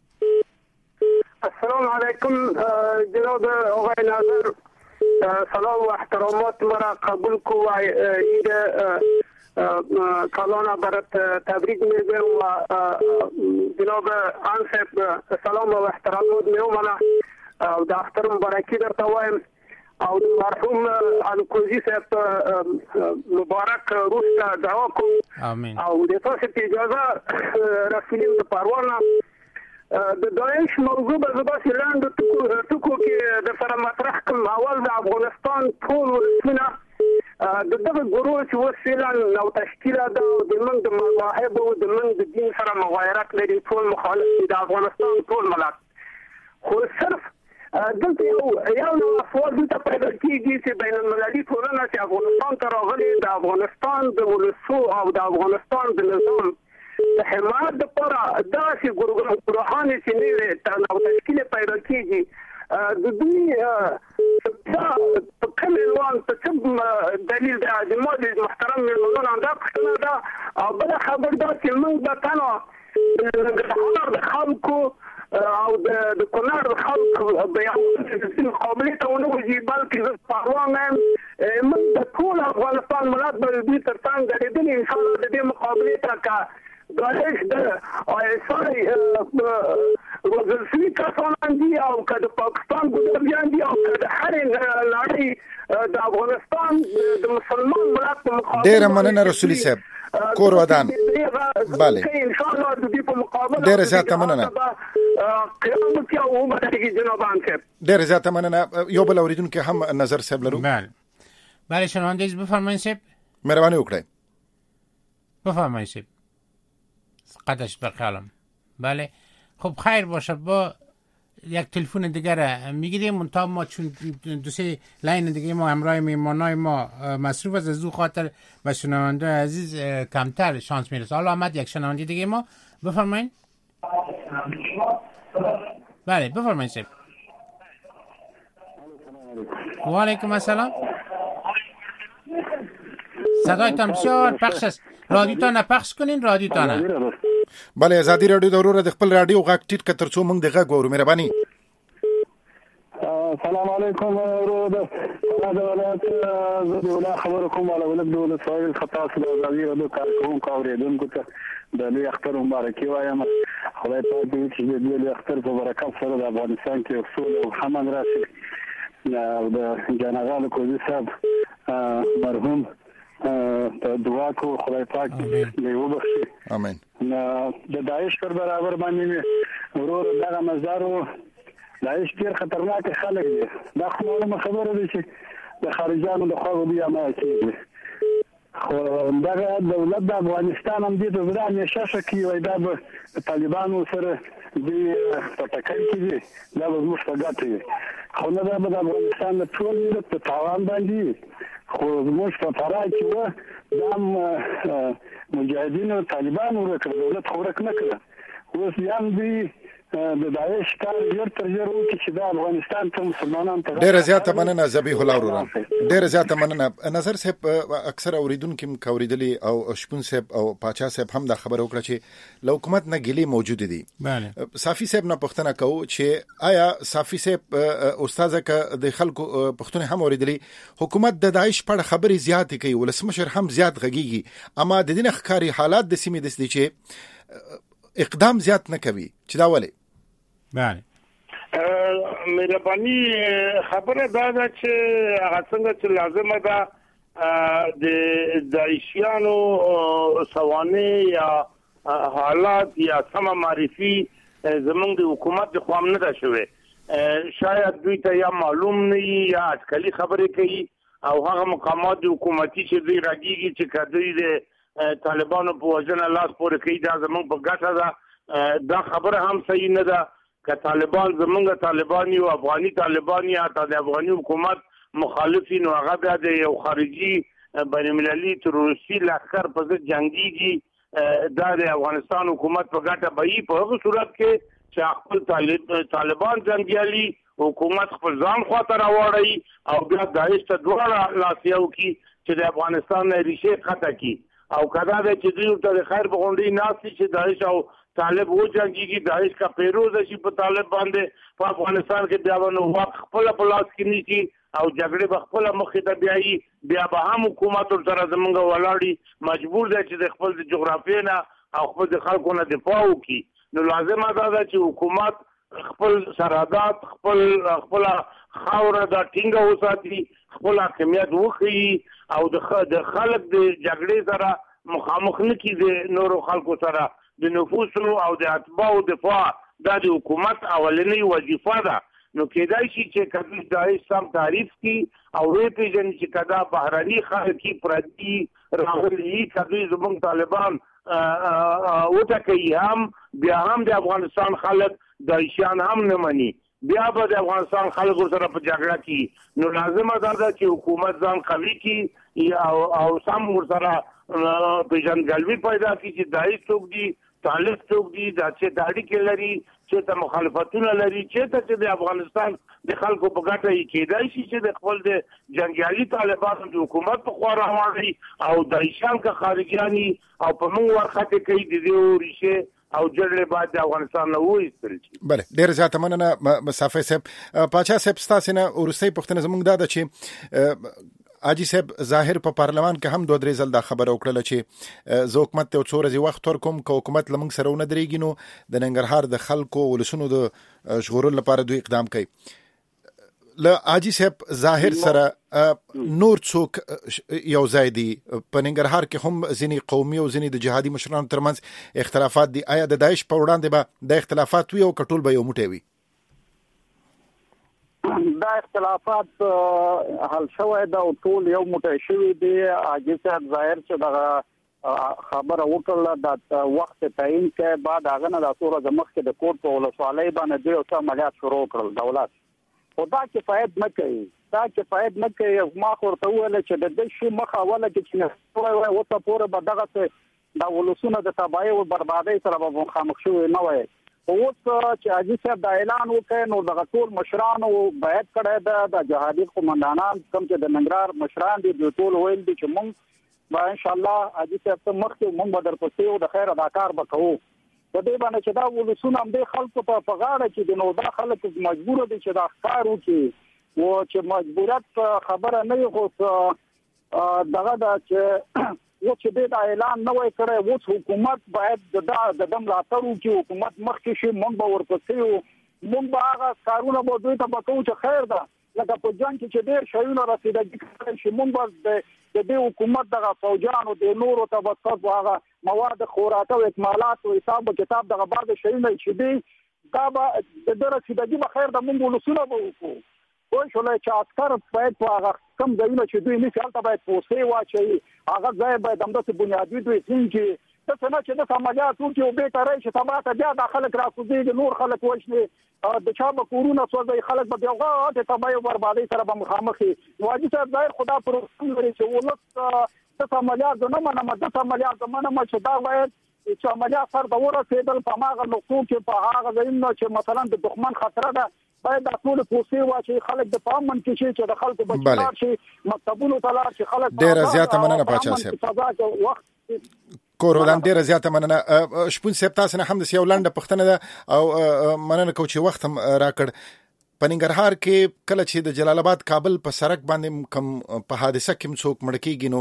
السلام علیکم جناب آقای ناظر سلام و احترامات مرا قبول کو و عید سالانه برات تبریک میگم و جناب انصف سلام و احترامات میومنه و د اختر مبارکی درته وایم او د مرحوم الکوزي صاحب مبارک روح ته دعا کوم امين او د تاسو په اجازه رسولین د پروانه د داعش موضوع به زه داسې لاندې ټکو کې د سره مطرح کړم. اول د افغانستان ټول ولسونه د دغه ګروه چې اوس فعلا او تشکیله ده او د موږ د مذاهبو د موږ د دین سره مغایرت لري، ټول مخالف دي د افغانستان ټول ملت. خو صرف دلته یو نوع سوال دلته پیدا کېږي چې بین المللي ټولنه چې افغانستان ته راغلې د افغانستان د ولسو او د افغانستان د نظام د حمایت لپاره داسې ګروهانې چې نوې او تشکیل پیدا کېږي د دوی په کوم عنوان په کوم دلیل د زموږ محترم مېلمنو دا پوښتنه ده. او بله خبر دا چې موږ به تنها د ننګرهار د خلکو او د کونړ د خلکو د یو مقابلې ته ونه وځي، بلکې زه پروان یم موږ د ټول افغانستان ملت به دوی تر څنګ درېدلي انشاءالله د دې مقابلې ته که داعش د آیسای روزل شوي کسان دي او که د پاکستان ګودریان دي او که د هرې نړۍ د افغانستان د مسلمان ملت په مقابل ډېره مننه رسولي صاحب کور ودان. بله ډېره زیاته مننه ډېره زیاته مننه. یو بل اورېدونکی هم نظر صاحب لرو. بله شنوندگی بفرمایید صاحب. مهرباني وکړئ. بفرمایید صاحب. قدش بخیالم. بله خب خیر باشه. با یک تلفن دیگر میگیریم منتها ما چون دو سه لاین دیگه ما همراه میمانای ما مصروف از دو خاطر و شنونده عزیز کمتر شانس میرسه. حالا آمد یک شنونده دیگه ما بفرمایید. بله بفرمایید صاحب. و علیکم السلام. صدایتان بسیار پخش است. رادیوتان پخش کنین رادیوتان. بله ازادي رادیو د وروره د خپل رادیو غږ ټیټ کتر څو موږ د غږ وورو. مهرباني. السلام علیکم ورود د ولایت زه خبرکم علی ولد دولت فایل خطاس د ازادي رادیو کارکوم کاوریدونکو ته د لوی اختر مبارکي وایم. خدای پاک دې چې د لوی اختر په برکت سره د افغانستان کې اصول او امن راشي. د جنرال کوزي صاحب مرحوم دعا کو خدای پاک دې وبخشي. امين. د داعش پر برابر باندې ورور دغه مزارو داعش ډیر خطرناک خلک دي. دا خو خبره ده چې د خارجانو د خوا بیا ما کیږي. خو دغه دولت د افغانستان هم دې د ځان نشه کوي وای دا به طالبانو سره دې تټکل کوي دا به موږ څنګه کوي. خو نه دا د افغانستان د ټول په تاوان باندې خو موږ په فرای کې و د مجاهدینو طالبانو ورکړ دولت خورک نه کړ. اوس یان دی د داعش کار ډیر تر ډیر وکړي چې د افغانستان ته مسلمانان ته ډیر زیاته مننه ذبیح الله ورور. ډیر زیاته مننه. نظر صاحب اکثر اوریدونکو کوریدلی او شپون صاحب او پاچا صاحب هم دا خبر وکړه چې له حکومت نه ګلی موجود دي. بله صافي صاحب نه پښتنه کوو چې آیا صافي صاحب استاد ک د خلکو پښتون هم اوریدلی حکومت د داعش په خبري زیات کوي ولسمشر هم زیات غږیږي اما د دین ښکاری حالات د سیمې د دي چې اقدام زیات نه کوي چې دا ولې. بله مهرباني خبره دا ده چې هغه څنګه چې لازمه ده د داعشیانو سوانه یا حالات یا سم معرفي زمونږ د حکومت د خوا نه ده شوی. شاید دوی ته یا معلوم نه یا اټکلي خبرې کوي او هغه مقامات د حکومتي چې دوی راګيږي چې کدی د طالبانو په وجنه لاس پورې کوي دا زمونږ په ګټه ده. دا خبره هم صحیح نه ده که طالبان زمونږ طالبان او افغاني طالبان یا د افغاني حکومت مخالفین او هغه بیا د یو خارجي بین المللي تروریستي لښکر په ضد جنگيږي دا د افغانستان حکومت په ګټه به په هغه صورت کې چې خپل طالبان جنگيالي حکومت خپل ځان خاطر راوړي او بیا داعش ته دواړه لاسیو کی چې د افغانستان نه ریشه قطع کی او کدا د چې دوی ته خیر بغونډي ناسي چې داعش او طالب و جنگيږي داعش کا پیروز شي په طالب باندې په افغانستان کې بیا ونه وخت خپل پلاس کې نشي او جګړه بخپل مخې ته بیاي بیا به هم حکومت سره زمونږ ولاړی مجبور دی چې د خپل جغرافیې نه او خپل خلکو نه دفاع وکړي. نو لازم ده چې حکومت خپل سرحدات خپل خاوره دا ټینګه وساتي، خپل حاکمیت وښيي او د خلک د جګړې سره مخامخ نه کړي، د نورو خلکو سره د نفوسو او د اتباعو دفاع دا د حکومت اولنۍ وظیفه ده. نو کېدای شي چې کله داعش سم تعریف کی او وی پیژني چې کدا بهراني خلک پردي راغلي کله زموږ طالبان وټکي هم بیا هم د افغانستان خلک داعشیان هم نه مني، بیا به د افغانستان خلکو سره په جګړه کې. نو لازمه ده چې حکومت ځان قوي کړي او سم ورسره پیژندګلوي پیدا کړي چې داعش څوک دي، طالب څوک دي، دا چې داړي کې لري، چې ته مخالفتونه لري، چې د افغانستان د خلکو په ګټه یې کېدای شي چې د خپل د جنګیالي طالبانو د حکومت په خوا رواني او داعشیان که خارجياني او په موږ ورخته کوي د دې ریشه او جړلې بعد د افغانستان نه وایستل شي. بله ډېر زیاته مننه مسافر صاحب. پاچا صاحب ستاسو نه ورسته پښتنه زموږ دا چې حاجی صاحب ظاهر په پارلمان کې هم 2-3 ځل دا خبره وکړه چې زه حکومت ته څو ورځې وخت ورکوم، که حکومت لمنګ سره ونه درېږي نو د ننګرهار د خلکو ولسونو د ژغورلو لپاره دوی اقدام کوي. له حاجی صاحب ظاهر سره نور څوک یو ځای دي په ننګرهار کې هم ځینې قومي او ځینې د جهادي مشرانو ترمنځ اختلافات دي، آیا د داعش په وړاندې به د اختلافات وي او کټول به یو موټی وي؟ دا اختلافات حل شوی دا او ټول یو موټی شوي دي. حاجي صاحب ظاهر چې دغه خبره وکړله د وخت تعیین کې بعد هغه نه د څو ورځې مخکې د کوټ په ولسوالۍ باندې دوی څه عملیات شروع کړل دولت، خو دا کفایت نه کوي، دا کفایت نه کوي. ما ورته وویل چې د دې شي مخه اوله چې اوسه پورې به دغسې د ولسونو د تباهۍ او بربادۍ سره به مخامخ شوي نه وای. اوس چې حاجي صاحب دا اعلان وکړ نو دغه ټول مشرانو بیعت کړی ده، د جهادي قومندانان کوم چې د ننګرهار مشران دي دوی ټول ویل دي چې موږ به ان شاء الله حاجي صاحب ته مخکې موږ به درپسې او د خیر ادا کار به کوو. په دې باندې چې دا ولسونه هم دې خلکو په غاړه کې دي، نو دا خلک مجبور دي چې دا ښکار وکړي او چې مجبوریت خبره نه وي، خو دغه دا چې و چې دا اعلان نه وای کړی، اوس حکومت باید د دم ملاتړ وکړي، حکومت مخکې شي، موږ به ورپسې وو، موږ به هغه کارونه به دوی ته به کوو چې خیر ده، لکه په جنګ کې چې ډېر شیونه رسېدګي کړی شي، موږ به د دې حکومت دغه فوجانو د نورو ته به ستاسو هغه مواد خوراک او اکمالات او حساب و کتاب دغه بعض شیونه چې دي دا به د رسېدګي به خیر ده، موږ ولسونه به وکړو. وای شولای چې عسكر باید په هغه کم ځایونه چې دوی نشي هلته باید پوسې واچوي، هغه ځای باید همداسې بنیادي دوی ټینګي، داسې نه چې داسې عملیات وکړي او بېرته راشي سبا ته بیا دا خلک راکوزېږي، نور خلک وژني، د چا به کورونه سوځوي، خلک به بیا غاټې تباهۍ او بربادۍ سره به مخامخ وي. نو حاجي صاحب ظاهر خو دا پروګرام لري چې ولس داسې عملیات زه نه منم، داسې عملیات زه منم چې دا باید چې عملیات سر ته ورسېدل په هماغه نقطو کې په هغه ځایونو چې مثلا د دښمن خطره ده باید دا ټول پوسې واچي، خلک د پام منکې شي چې د خلکو بچی لاړ شي، مکتبونو ته لاړ شي، خلک ډېره زیاته مننه پاچا صاحب. کورولان ډېره زیاته مننه. شپون صاحب تاسو نه هم د یو لنډه پوښتنه ده او مننه کوم چې وخت هم راکړ. په ننګرهار کې کله چې د جلال آباد کابل په سړک باندې کم په حادثه کې څوک مړ کېږي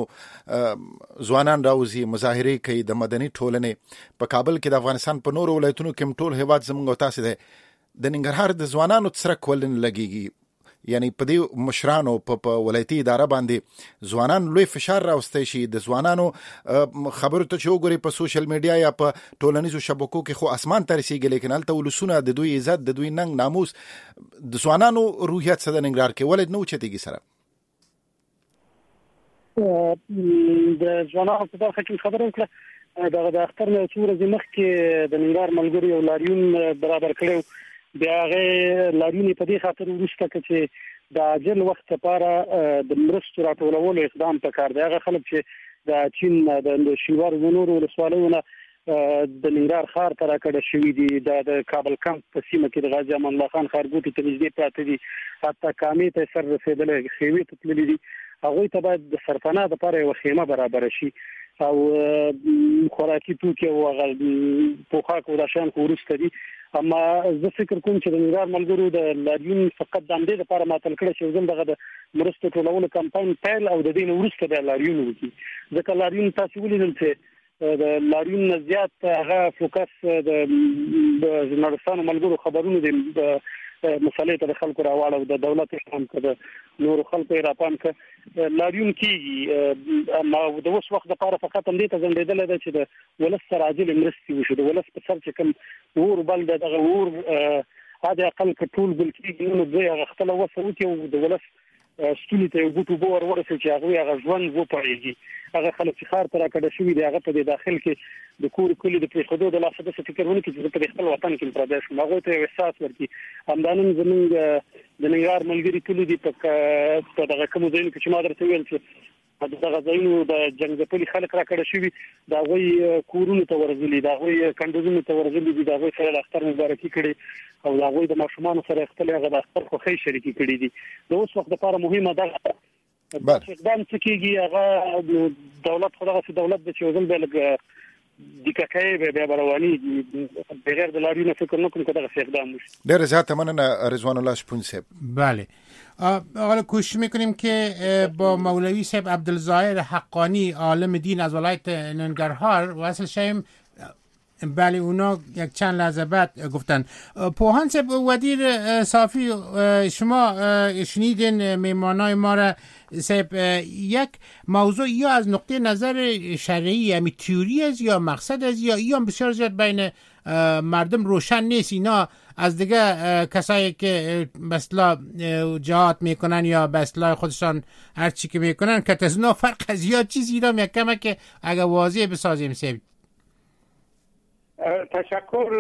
نو ځوانان راوځي، مظاهرې کوي د مدني ټولنې. په کابل کې د افغانستان په نورو ولایتونو کې ټول هیواد زموږ او تاسو دی، د ننګرهار د ځوانانو څرک ولن لګيږي، یعنی په دې مشرانو په ولایتي اداره باندې ځوانان لوی فشار راوستي شي. د ځوانانو خبرو ته چې وګوري په سوشل میډیا یا په ټولنیزو شبکو کې خو اسمان ته رسیږي، لیکن هلته ولسونه د دوی عزت، د دوی ننګ ناموس، د ځوانانو روحیت څه د ننګرهار کې ولې نه اوچتېږي سره؟ د ځوانانو په برخه کې خبره وکړه، د اختر نه څو ورځې مخکې د ننګرهار ملګرو یو لاریون برابر کړو، بیا هغه لاریون په دې خاطر وروسته چې د اجل وخت لپاره د مرستو راټولولو اقدام پکار دی. هغه خلک چې د چین د شینوار ونور ولسوالیونه د ننګرهار ښار ته راکړه شوي دي، د کابل کمپ په سیمه کې د غازي امان الله خان ښارګوټي ته نږدې پراته دي، حتی کامې ته سر رسېدلی، خیمې ته تللي دي، هغوی ته باید د سرپناه دپاره یوه خیمه برابره شي او خوراکي توکي او هغه پوښاک او دا شیان خو وروسته دي. اما زه فکر کوم چې د ننګرهار ملګرو د لاریون فقط د همدې دپاره ماتل کړی چې یو ځل دغه د مرستو ټولولو کمپاین پیل او د دې نه وروسته بیا لاریون وکړي، ځکه لاریون تاسو ولیدل چې د لاریون نه زیات هغه فوکس د ژورنالستانو ملګرو خبرونو د مسلې ته خلکو راوړل د دولت احترام کړه نور خلکو راپام ک لاریون کیږي ما د اوس وخت لپاره فقط هم دې ته زندیدل ده چې د ولس سره عاجل مرستي وشي د ولس په سر چې کوم ور بل دغه ور هغه اقل کټول بل کیږي نو دوی هغه خپل وسوي او د ولس ستوني ته یو بوټو بور ورسې چې هغه ژوند وپړيږي هغه خلک چې خار تر کډه شوی دی هغه په داخل کې د کور کلی د پریخدو د لاسه د فکرونه کې په خپل وطن کې پردیش هغه ته احساس ورکړي همدانن زمونږ د نګار ملګری ټول دي په دغه کوم ځای کې چې ما درته ویل چې دغه ځایونو د جنگ ځپلي خلک را کډه شوی دا غوي کورونو ته ورغلي دا غوي کندوزونو ته ورغلي دي دا غوي سره اختر مبارکي کړي او دا غوي د ماشومان سره خپل هغه د اختر خو خې شریکي کړي دي د اوس وخت لپاره مهمه ده اقدام کیږي هغه دولت خدای دولت د چوزل بلګ دکاکای به بروانی بغیر د لاریون فکر نکوم که دغه اقدام وشي. ډېر زیات مننه رضوان الله شپون صاحب. بله حالا کوشش میکنیم که با مولوی صاحب عبدالظاهر حقانی عالم دین از ولایت ننگرهار وصل شیم. بله اونا یک چند لحظه بعد گفتن. پوهان صاحب ودیر صافی شما شنیدین میمانای ما را صاحب یک موضوع یا از نقطه نظر شرعی یعنی تئوری است یا مقصد است یا بسیار زیاد بین مردم روشن نیست اینا از دیگه کسایی که به اصطلاح جهاد میکنن یا به اصطلاح خودشان هر چی که میکنن که تزنا فرق زیاد چیزی را میکنه که اگه واضح بسازیم صاحب. تشکر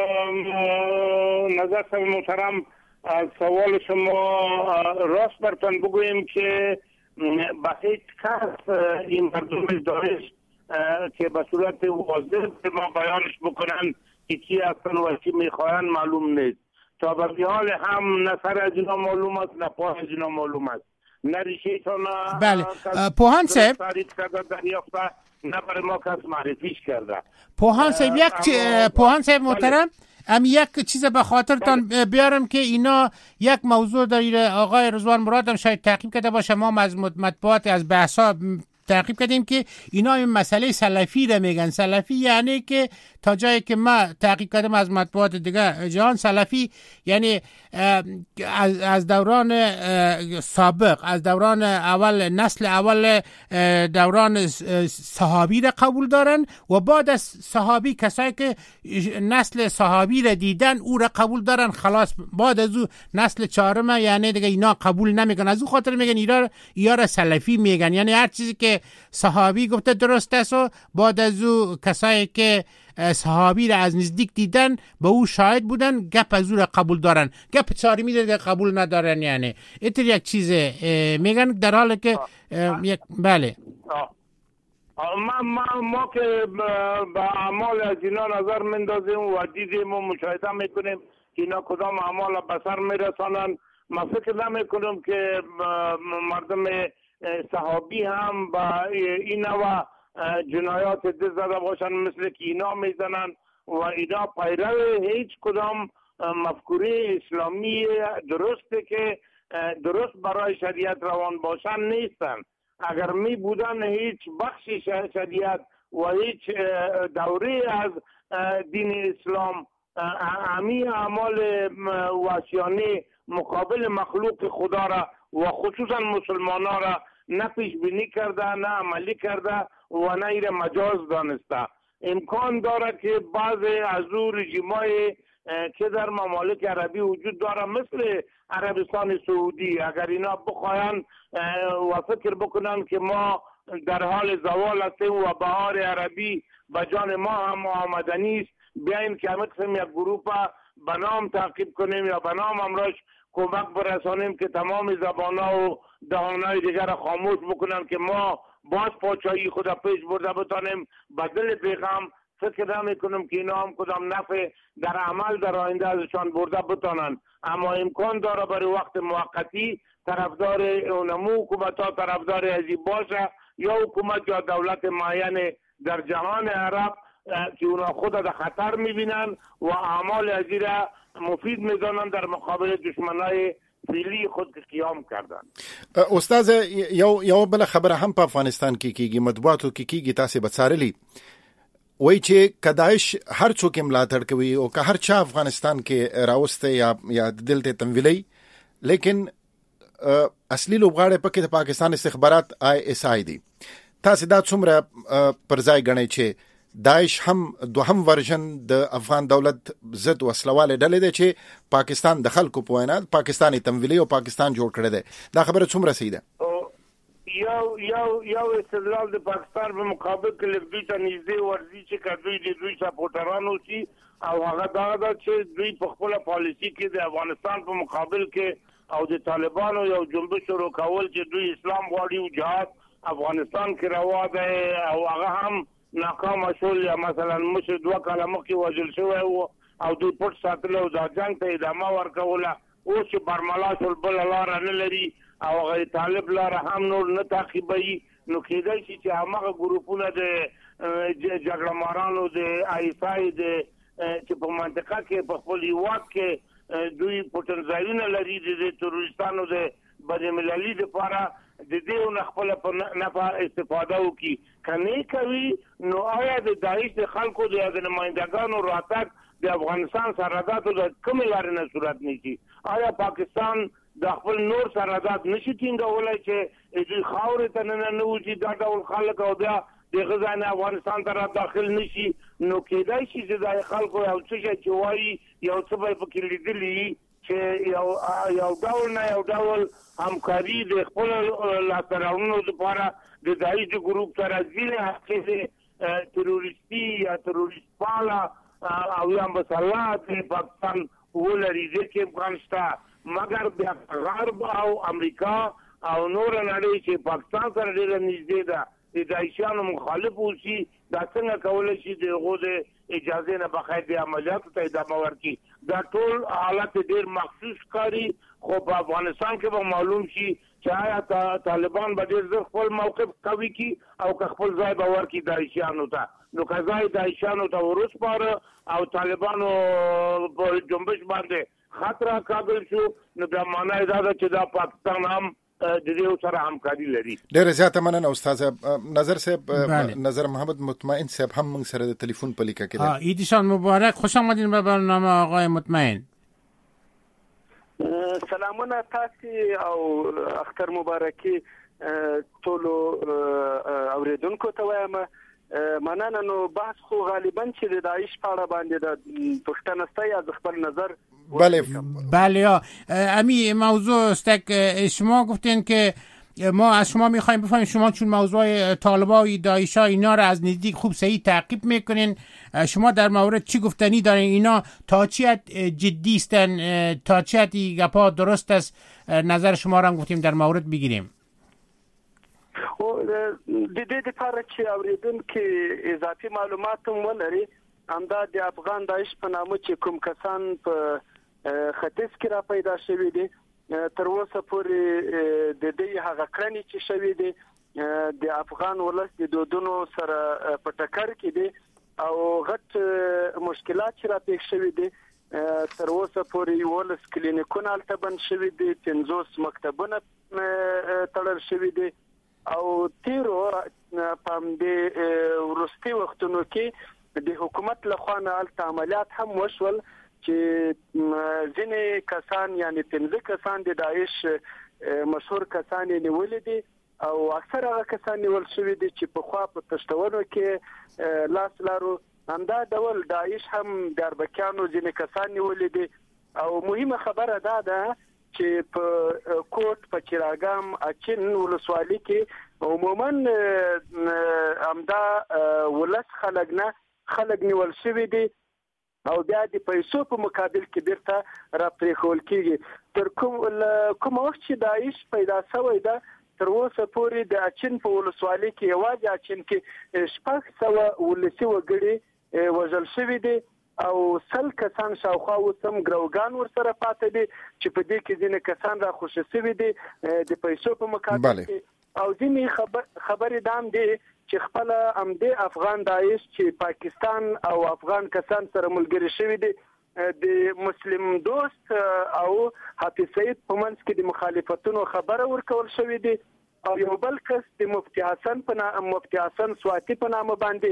نظر صاحب محترم از سوال شما. راست برتون بگویم که به هیچ کس این مردم داعش که به صورت واضح ما بیانش بکنن که چی هستن و چی میخواین معلوم نیست. تا به حال هم نه سر از اینا معلوم است نه پای از اینا معلوم است نه ریشه‌شان. بله پوهان صاحب نه برای ما کس معرفیش کرده. پوهان صاحب محترم یک چیز به خاطرتان بیارم که اینا یک موضوع داره آقای رضوان مراد هم شاید تعقیب کرده باشه ما از مطبوعات از بحثا تعقیب کردیم که اینا این مسئله سلفی را میگن. سلفی یعنی که تا جایی که ما تعقیب کردم از مطبوعات دیگه جهان سلفی یعنی از دوران سابق از دوران اول نسل اول دوران صحابی را قبول دارن و بعد از صحابی کسایی که نسل صحابی را دیدن او را قبول دارن خلاص بعد از او نسل چهارم یعنی دیگه اینا قبول نمیکنن از او خاطر میگن اینا را سلفی میگن یعنی هر چیزی که صحابی گفته درست است و بعد از او کسایی که صحابی را از نزدیک دیدن به او شاهد بودن گپ از او را قبول دارن گپ چهارمی را قبول ندارن یعنی اینطور یک چیز میگن در حالی که یک بله ما که به اعمال از اینا نظر مندازیم و دیدیم و مشاهده میکنیم که اینا کدام اعمال به سر میرسانن. ما فکر نمیکنم که مردم صحابی هم با این نوع جنایات دست زده باشن مثل که اینا میزنن و اینا پیرو هیچ کدام مفکوره اسلامی درسته که درست برای شریعت روان باشن نیستن. اگر می بودن هیچ بخشی شریعت و هیچ دوره از دین اسلام امی اعمال وحشیانه مقابل مخلوق خدا را و خصوصا مسلمان ها را نه پیش بینی کرده نه عملی کرده و نه ایره مجاز دانسته. امکان داره که بعض از اون رژیم‌های که در ممالک عربی وجود داره مثل عربستان سعودی اگر اینا بخواین و فکر بکنن که ما در حال زوال هستیم و بهار عربی به جان ما هم آمدنی است بیایم که همه قسم یک گروه به نام تعقیب کنیم یا به نام امراش کمک برسانیم که تمام زبان‌ها و دهان‌های دیگر را خاموش بکنن که ما باز پادشاهی خود پیش برده بتانیم. به دل پیغام فکر نمی‌کنم که اینا هم کدام نفع در عمل در آینده ازشان برده بتانن. اما امکان داره برای وقت موقتی طرفدار اونمو حکومت‌ها طرفدار ازی باشه یا حکومت یا دولت معین در جهان عرب که اونا خود در خطر می‌بینن و اعمال ازی را مفید می‌دانن در مقابل دشمنای فعلی خود قیام کردن. استاد یو بل خبره هم په افغانستان کې کیږي مطبوعاتو کې کیږي تاسو به څارلي وای چې کداعش هر څوک ملاتړ کوي او که هر چا افغانستان کې راوسته یا دلته تمویلي، لیکن اصلي لوبغاړي پکې د پاکستان استخبارات ISI دي. تاسو دا څومره پر ځای غنئ چې داعش هم دوهم ورژن د افغان دولت ضد وسلواله ډلې ده چې پاکستان د خلکو په وینا پاکستاني تمویلي او پاکستان جوړ کړی دی؟ دا خبره څومره صحیح ده؟ یو استدلال د پاکستان په مقابل کې لږ دوی ته نږدې ورځي چې دوی سپورټرانو شي او هغه دا ده چې دوی په خپل پالیسي کې د افغانستان په مقابل کې او د طالبانو یو جنبش شروع کول چې دوی اسلام غواړي او جهاد افغانستان کې روا ده او هغه هم ناکام شول. یا مثلا مشه 2 کاله مخکې وژل شوی او دوی پټ ساتل او د جنگ ته ادامه ورکوله. اوس چې برملا شول بل لار نه لري او غیر طالب لار هم نور نه تعقیبوي، نو کېدای شي چې هغه ګروپونه د جګړه مارانو د ISI د چې په منطقه کې په خپل هیواد کې دوی پوتنځایونه لري د تروریستانو د بین‌المللي لپاره د دې نه خپل په استفاده وکړي. کني کوي نو آیا د داعش د خلکو د نمائندګانو راتګ د افغانستان سرحداتو د کوم لارې نه صورت نشي؟ آیا پاکستان د خپل نور سرحدات نشي ټینګولای چې دوی خاورې ته نه وځي دا ډول خلک او بیا د غزا نه افغانستان ته داخل نشي؟ نو کېدای شي چې د خلکو یو څه چې وایي یو څه به پکې لیدلي چې یو ډول همکاري د خپل لاسراونو لپاره د داعش ګروپ سره ځینې حقیقي تروریستي یا تروریست پاله او یا مسلات پاکستان ولري چې امکان شته، مګر بیا غرب او امریکا او نور نړۍ چې پاکستان سره ډېره نږدې ده د داعشیانو مخالف اوسي، دا څنګه کولی شي د هغو د اجازې نه بغیر د عملیاتو ته ادامه ورکړي؟ دا ټول حالت ډېر مخصوص ښکاري، خو په افغانستان کې به معلوم شي چې آیا طالبان به ډېر زر خپل موقف قوي کړي او که خپل ځای به ورکړي داعشیانو ته. نو که ځای داعشیانو ته وروسپاره او طالبانو په جنبش باندې خطر کابل شو، نو بیا معنا یې دا ده چې دا پاکستان هم د دې سره همکاري لري. ډېر زیاته مننه استاد نظر صاحب. نظر محمد مطمئن صاحب هم موږ سره د ټلیفون په لیکه کې ده. عیدشان مبارک، خوش آمدین به برنامه آقای مطمئن. سلامونه تاسو او اختر مبارکي ټولو اوریدونکو ته وایم. مننه. نو بحث خو غالبا چې د داعش په اړه باندې د پښتنه است یا خپل نظر بله. امی موضوع است که شما گفتین که ما از شما میخوایم بفهمیم شما چون موضوع طالبای داعش اینا را از نزدیک خوب صحیح تعقیب میکنین، شما در مورد چی گفتنی دارین؟ اینا تا چی حد جدی استن، تا چی حد گپا درست است؟ نظر شما را هم گفتیم در مورد بگیریم. د دې لپاره چې اوریدونکو اضافي معلومات هم ولري، همدا د افغان داعش په نامه چې کوم کسان په ختیځ کې را پیدا شوي دي، تر اوسه پورې د دې هغه کړنې چې شوي دي د افغان ولس د دودونو سره په ټکر کې دي او غټ مشکلات چې را پیښ شوي دي. تر اوسه پورې 11 کلینیکونه هلته بند شوي دي، 50 مکتبونه تړل شوي دي او تیرو په دې وروستي وختونو کې د حکومت لخوا نه عملیات هم وشول چې ځینې کسان یعنی 15 کسان د داعش مشهور کسان نیولې دي او اکثر هغه کسان نیول شوي دي چې په خوا په تشتولو کې لاس لارو. همدا ډول داعش هم د اربکیانو ځینې کسان نیولې دي او مهمه خبره دا ده چې په کوټ په چراغام اچین ولسوالۍ کې عموما همدا ولس خلک نیول شوي دي او بیا د پیسو په مقابل کې بیرته را پرېښول کېږي. تر کوم وخت چې داعش پیدا شوی ده تر اوسه پورې د اچین په ولسوالۍ کې یوازې اچین کې 600 ولسي وګړي وژل شوي دي او 100 کسان شاوخوا وسم ګروګان ورسره پاتې دي چې په دې کې ځینې کسان را خوشي شوي دي د پیسو په مقابل کې او ځینې خبرې دام دي چې خپل امده افغان داعش چې پاکستان او افغان کسان سره ملګری شوي دي د مسلم دوست او حافظ سعید په منځ کې د مخالفتونو خبره ورکول شوې دي او یو بل کس د مفتی حسن سواتی په نامه باندې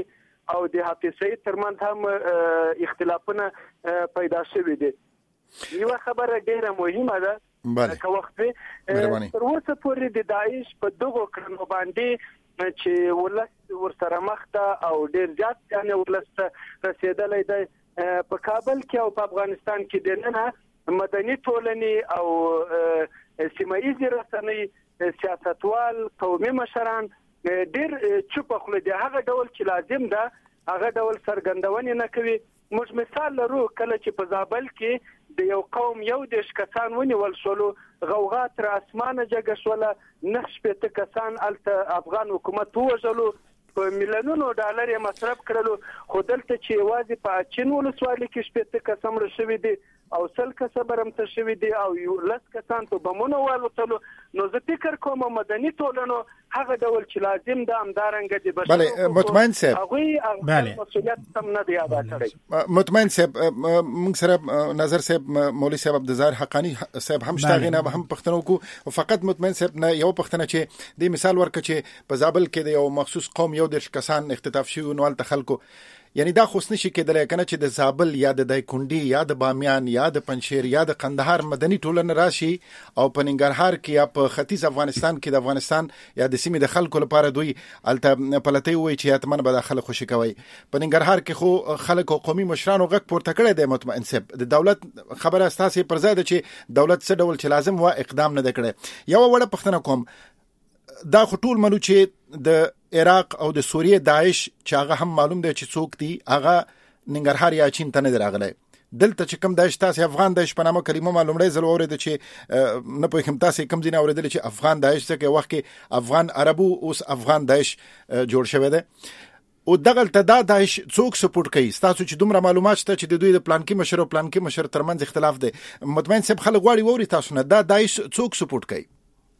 او د حافظ سعید ترمنځ هم اختلافونه پیدا شوي دي. یو خبره ډیره مهمه ده که وخت وي تر اوسه پورې د داعش په دغو کړنو باندې چې ولس ورسره مخ ده او ډیر زیات یعنې ولس ته رسېدلی دی په کابل کې او په افغانستان کې دننه مدني ټولنې او سیمه ییزې رسنۍ سیاستوال قومي مشران ډیر چوپه خوله دي. هغه ډول چې لازم ده هغه ډول څرګندونې نه کوي. موږ مثال لرو کله چې په زابل کې د یو قوم 11 کسان ونیول شولو غوغا تر اسمانه جګه شوله 9 کسان الته افغان حکومت ووژلو په میلیونونو ډالر یې مصرف کړلو خو دلته چې یوازې په اچین ولسوالۍ کې 15 کسان مړه شوي دي او 100 کسان برمته شوي دي او 10 کسان په بمونو والوتلو. نو زه فکر کوم مدني ټولنو هغه ډول چې لازم ده همدارنګه د بله مطمئن صاحب هغوی مسؤلیت سم نه دی ادا کړی. مطمئن صاحب موږ سره نظر صاحب مولوي صاحب عبدالظاهر حقانی صاحب هم شتاغینه هم پښتنو کو فقط مطمئن صاحب نه یو پښتنه چې د مثال ورکړي چې په زابل کې د یو مخصوص قوم 11 کسان اختطاف شوي نو ال خلکو یعنی دا خو نشي کېدلی کنه چې د زابل یا د دایکندي یا د بامیان یا د پنجشیر یا د قندهار مدني ټولنه راشي او په ننګرهار کې یا په ختیځ افغانستان کې د افغانستان یا د سیمې د خلکو لپاره دوی الته پلتې وي چې اتمن به داخله خوشي کوي. په ننګرهار کې خو خلک او قومي مشرانو غږ پورته کړی دی. مطمئن صاحب د دولت خبره اساسي پر ځای ده چې دولت څه ډول چې لازم و اقدام نه کړي. یو وړه پښتنه کوم دا خطول منو چې د عراق او د سوریه داعش چې هغه هم معلوم دی چې څوک دي هغه ننګرهار یا چین ته نه راغلی. دلته چې کوم داعش تاسو افغان داعش په نامه کلمه معلومه زل اورید چې نه پوهیم تاسو کوم ځای اوریدل چې افغان داعش څخه وخت کې افغان عربو اوس افغان داعش جوړ شوی دی او دغه ته دا داعش څوک سپورټ کوي. تاسو چې دومره معلومات شته چې د دوی د پلان کې مشر او پلان کې مشر ترمنځ اختلاف دی. مطمئن صاحب خلک غواړي ووري تاسو نه دا داعش څوک سپورټ کوي.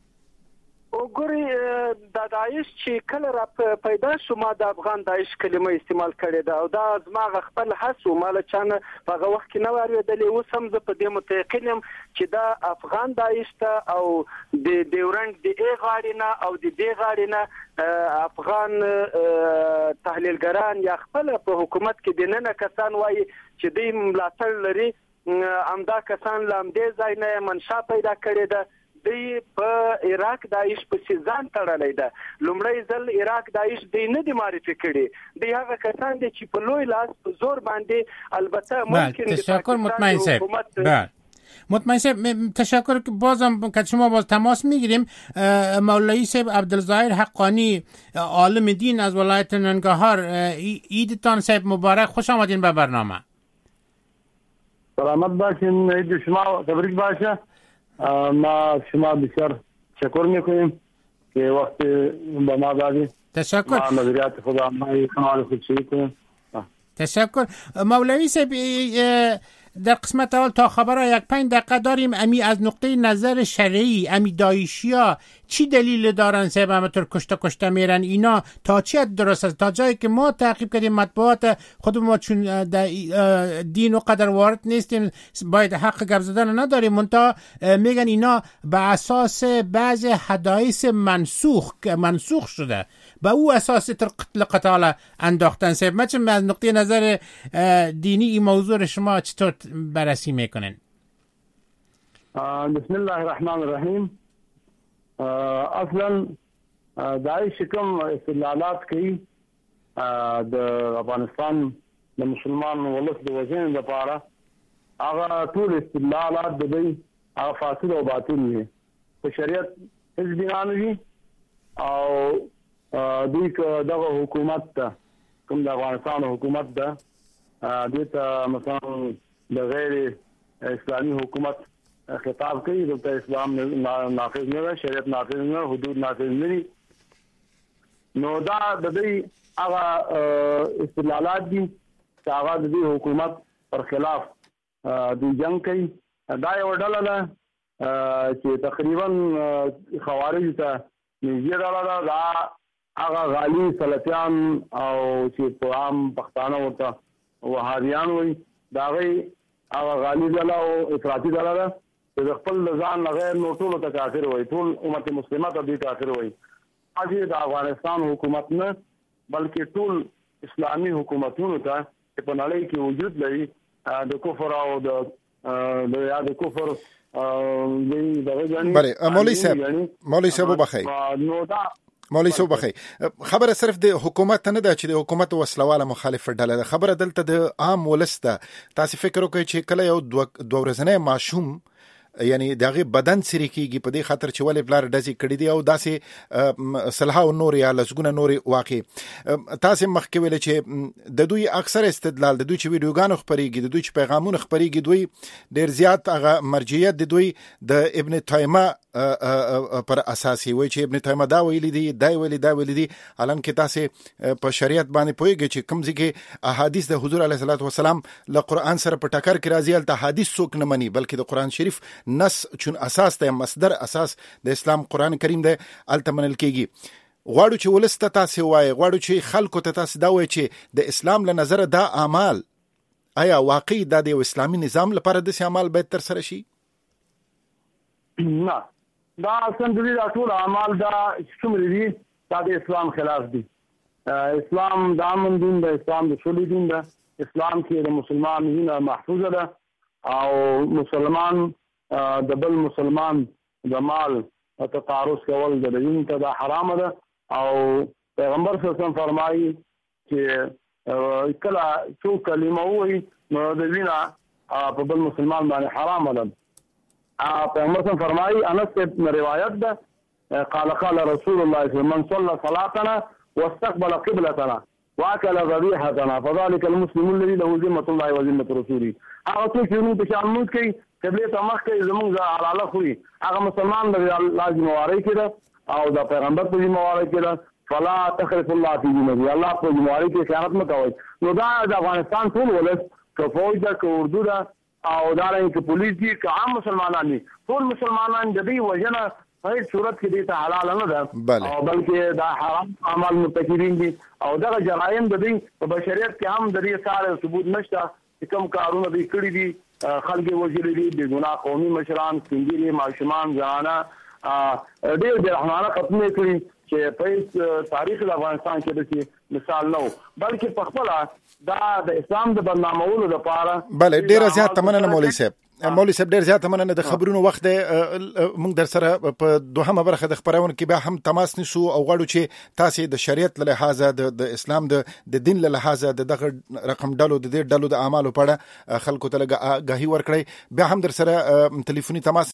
وګورئ د داعش چې کله را پیدا شو ما د افغان داعش کلمه استعمال کړې ده او دا زما خپل حس و مال چانه په هغه وخت کې نه واردلې. اوس هم زه په دې متيقن یم چې دا افغان داعش ته او د ډیورنډ د ای غاړې نه او د دې غاړې نه افغان تحلیلګران یا خپل په حکومت کې د نن کسان وایي چې دوی ملاتړ لري همدا کسان لامدې ځای نه منشا پیدا کړې ده. دی په عراق داعش په سیزان تړلې ده. لومړی ځل عراق داعش دی نه دی معرفي کړي دی هغه کسان دي چې په لوی لاس په زور باندې البته ممکن تشکر مطمئن صاحب. مطمئن صاحب تشکر که بازم که شما باز تماس میگیریم. مولوی صاحب عبدالظاهر حقانی عالم دین از ولایت ننگرهار عیدتان صاحب مبارک. خوش آمدین به برنامه. سلامت باشین. عید شما تبریک باشه. ما شما بسیار شکر میکنیم که وقت با ما دادید. تشکر. ما نظریات خدا ما کانال خود شریک کنیم. تشکر. مولوی صاحب در قسمت اول تا خبرها 1-5 دقیقه داریم. امی از نقطه نظر شرعی امی داعشیا چی دلیل دارن صاحب همطور کشته میرن اینا تا چی درست است؟ تا جایی که ما تعقیب کردیم مطبوعات خود ما چون دین و قدر وارد نیستیم باید حق گپ زدن نداریم منتها میگن اینا به اساس بعض حدایث منسوخ شده به او اساس قتل قتال انداختن. صاحب ما چون از نقطه نظر دینی این موضوع شما چطور بررسی میکنن؟ بسم الله الرحمن الرحیم. اصلا داعش کوم استدلالات کوي د افغانستان د مسلمان ولس د وژنې لپاره هغه ټول استدلالات د دوی هغه فاسد او باطل دي. په شریعت هیڅ بنا نه دي او دوی دغه حکومت ته کوم د افغانستان حکومت ده دوی ته مثلا د غیر اسلامي حکومت خطاب کوي د اسلام نافذ نه شریعت نافذ نه حدود نافذ نه دي. نو دا د دې هغه استدلالات دي چې هغه د دې حکومت پر خلاف د جنگ کوي. دا یو ډله ده چې تقریبا خوارج ته نږدې ډله ده. دا هغه غالي سلفیان او چې په عام پښتانه ورته وهابیان وایي دا هغه غالي ډله او افراطي ډله ده چې خپل ځان غیر نو ټول ته کافر وایي. ټول امت مسلمه ته دي کافر وایي. اځي د افغانستان حکومت نه بلکې ټول اسلامي حکومتونو ته په نړۍ کې وجود لري د کفر او د کفر دغه غني بله مولوی صاحب وبخي نو دا مولوی صاحب وبخي خبره صرف د حکومت نه ده چې د حکومت وسلواله مخالف ډله ده خبره دلته د عام ولسته تاسو فکر وکړئ چې کله یو دوه ورځنی ماشوم یعنی دغه بدن سری کیږي په دې خاطر چې ولې بلار داسې کړی دی او داسې صلاح او نور یا لسګونه نور واقع تاسو مخکې ویل چې د دوی اکثر استدلال د دوی چې ویډیوګانو خبريږي د دوی چې پیغامونه خبريږي دوی ډیر زیات هغه مرجعیت د دوی د ابن تیمیه پر اساسي وي چې ابن تیمیه دا ویلي دی الان کې تاسو په شریعت باندې پوهیږئ چې کوم ځکه احادیث د حضور علیه الصلاه والسلام له قران سره په ټکر کې راځي الته حدیث څوک نه مني بلکې د قران شریف نص چون اساس ته مصدر اساس د اسلام قران کریم دی الته منل کېږي غواړو چې ولسته تاسو وایي غواړو چې خلکو ته تاسو دا وایي چې د اسلام له نظر دا اعمال آیا واقعي د اسلامي نظام لپاره د اعمال باید تر سره شي نه دا څنګه دي ټول اعمال دا څومره دي دا د اسلام خلاف دي اسلام د امن دین د اسلام د شولې دین د اسلام کې د مسلمان وینه محفوظه ده او مسلمان د بل مسلمان د مال او تعرض کول د دین ته دا حرام ده او پیغمبر صلی الله علیه وسلم فرمایي چې کله څو کلمه وایي نو د وینه په بل مسلمان باندې حرام ده پیغمبر صلی فرمایي انس سے روایت ده قال رسول الله صلی الله علیه وسلم من صلى صلاتنا واستقبل قبلتنا واكل ذبيحتنا فذلك المسلم الذي له ذمه الله وذمه رسوله هغه څوک چې په شان موږ کوي قبله ته مخ کوي زموږ حلاله خوري هغه مسلمان د لازم واره کړه او د پیغمبر په ذمه واره کړه فلا تخرف الله في دينه الله په ذمه واره کې خیانت مه کوئ نو دا د افغانستان ټول ولس که فوج ده که اردو ده او دا رنګ کې پولیس دي که عام مسلمانان دي ټول مسلمانان د دې وجنه په هیڅ صورت کې دې ته حلال نه ده او بلکې دا حرام اعمال مرتکبین دي او دغه جرایم د دې په بشریت کې هم د دې ساره ثبوت نشته چې کوم کارونه دې کړی دي خلک وژلي دي د ګناه قومي مشران سپینګیري ماشومان ځوانان ډېر د رحمانه ختمه کړی چې په تاریخ د افغانستان کې د مثال نو بلکې په خپل دا د اسلام د بدنامولو لپاره بله ډیره زیات مننه مولوی صاحب ډیر زیات مننه د خبرونو وخت موږ در سره په دوهمه برخه د خبرونه کې به هم تماس نیسو او غواړو چې تاسو د شریعت له لحاظه د اسلام د دین له لحاظه دغه رقم ډلو د اعمالو په اړه خلکو ته لږه آگاهي ورکړي بیا هم در سره ټلیفوني تماس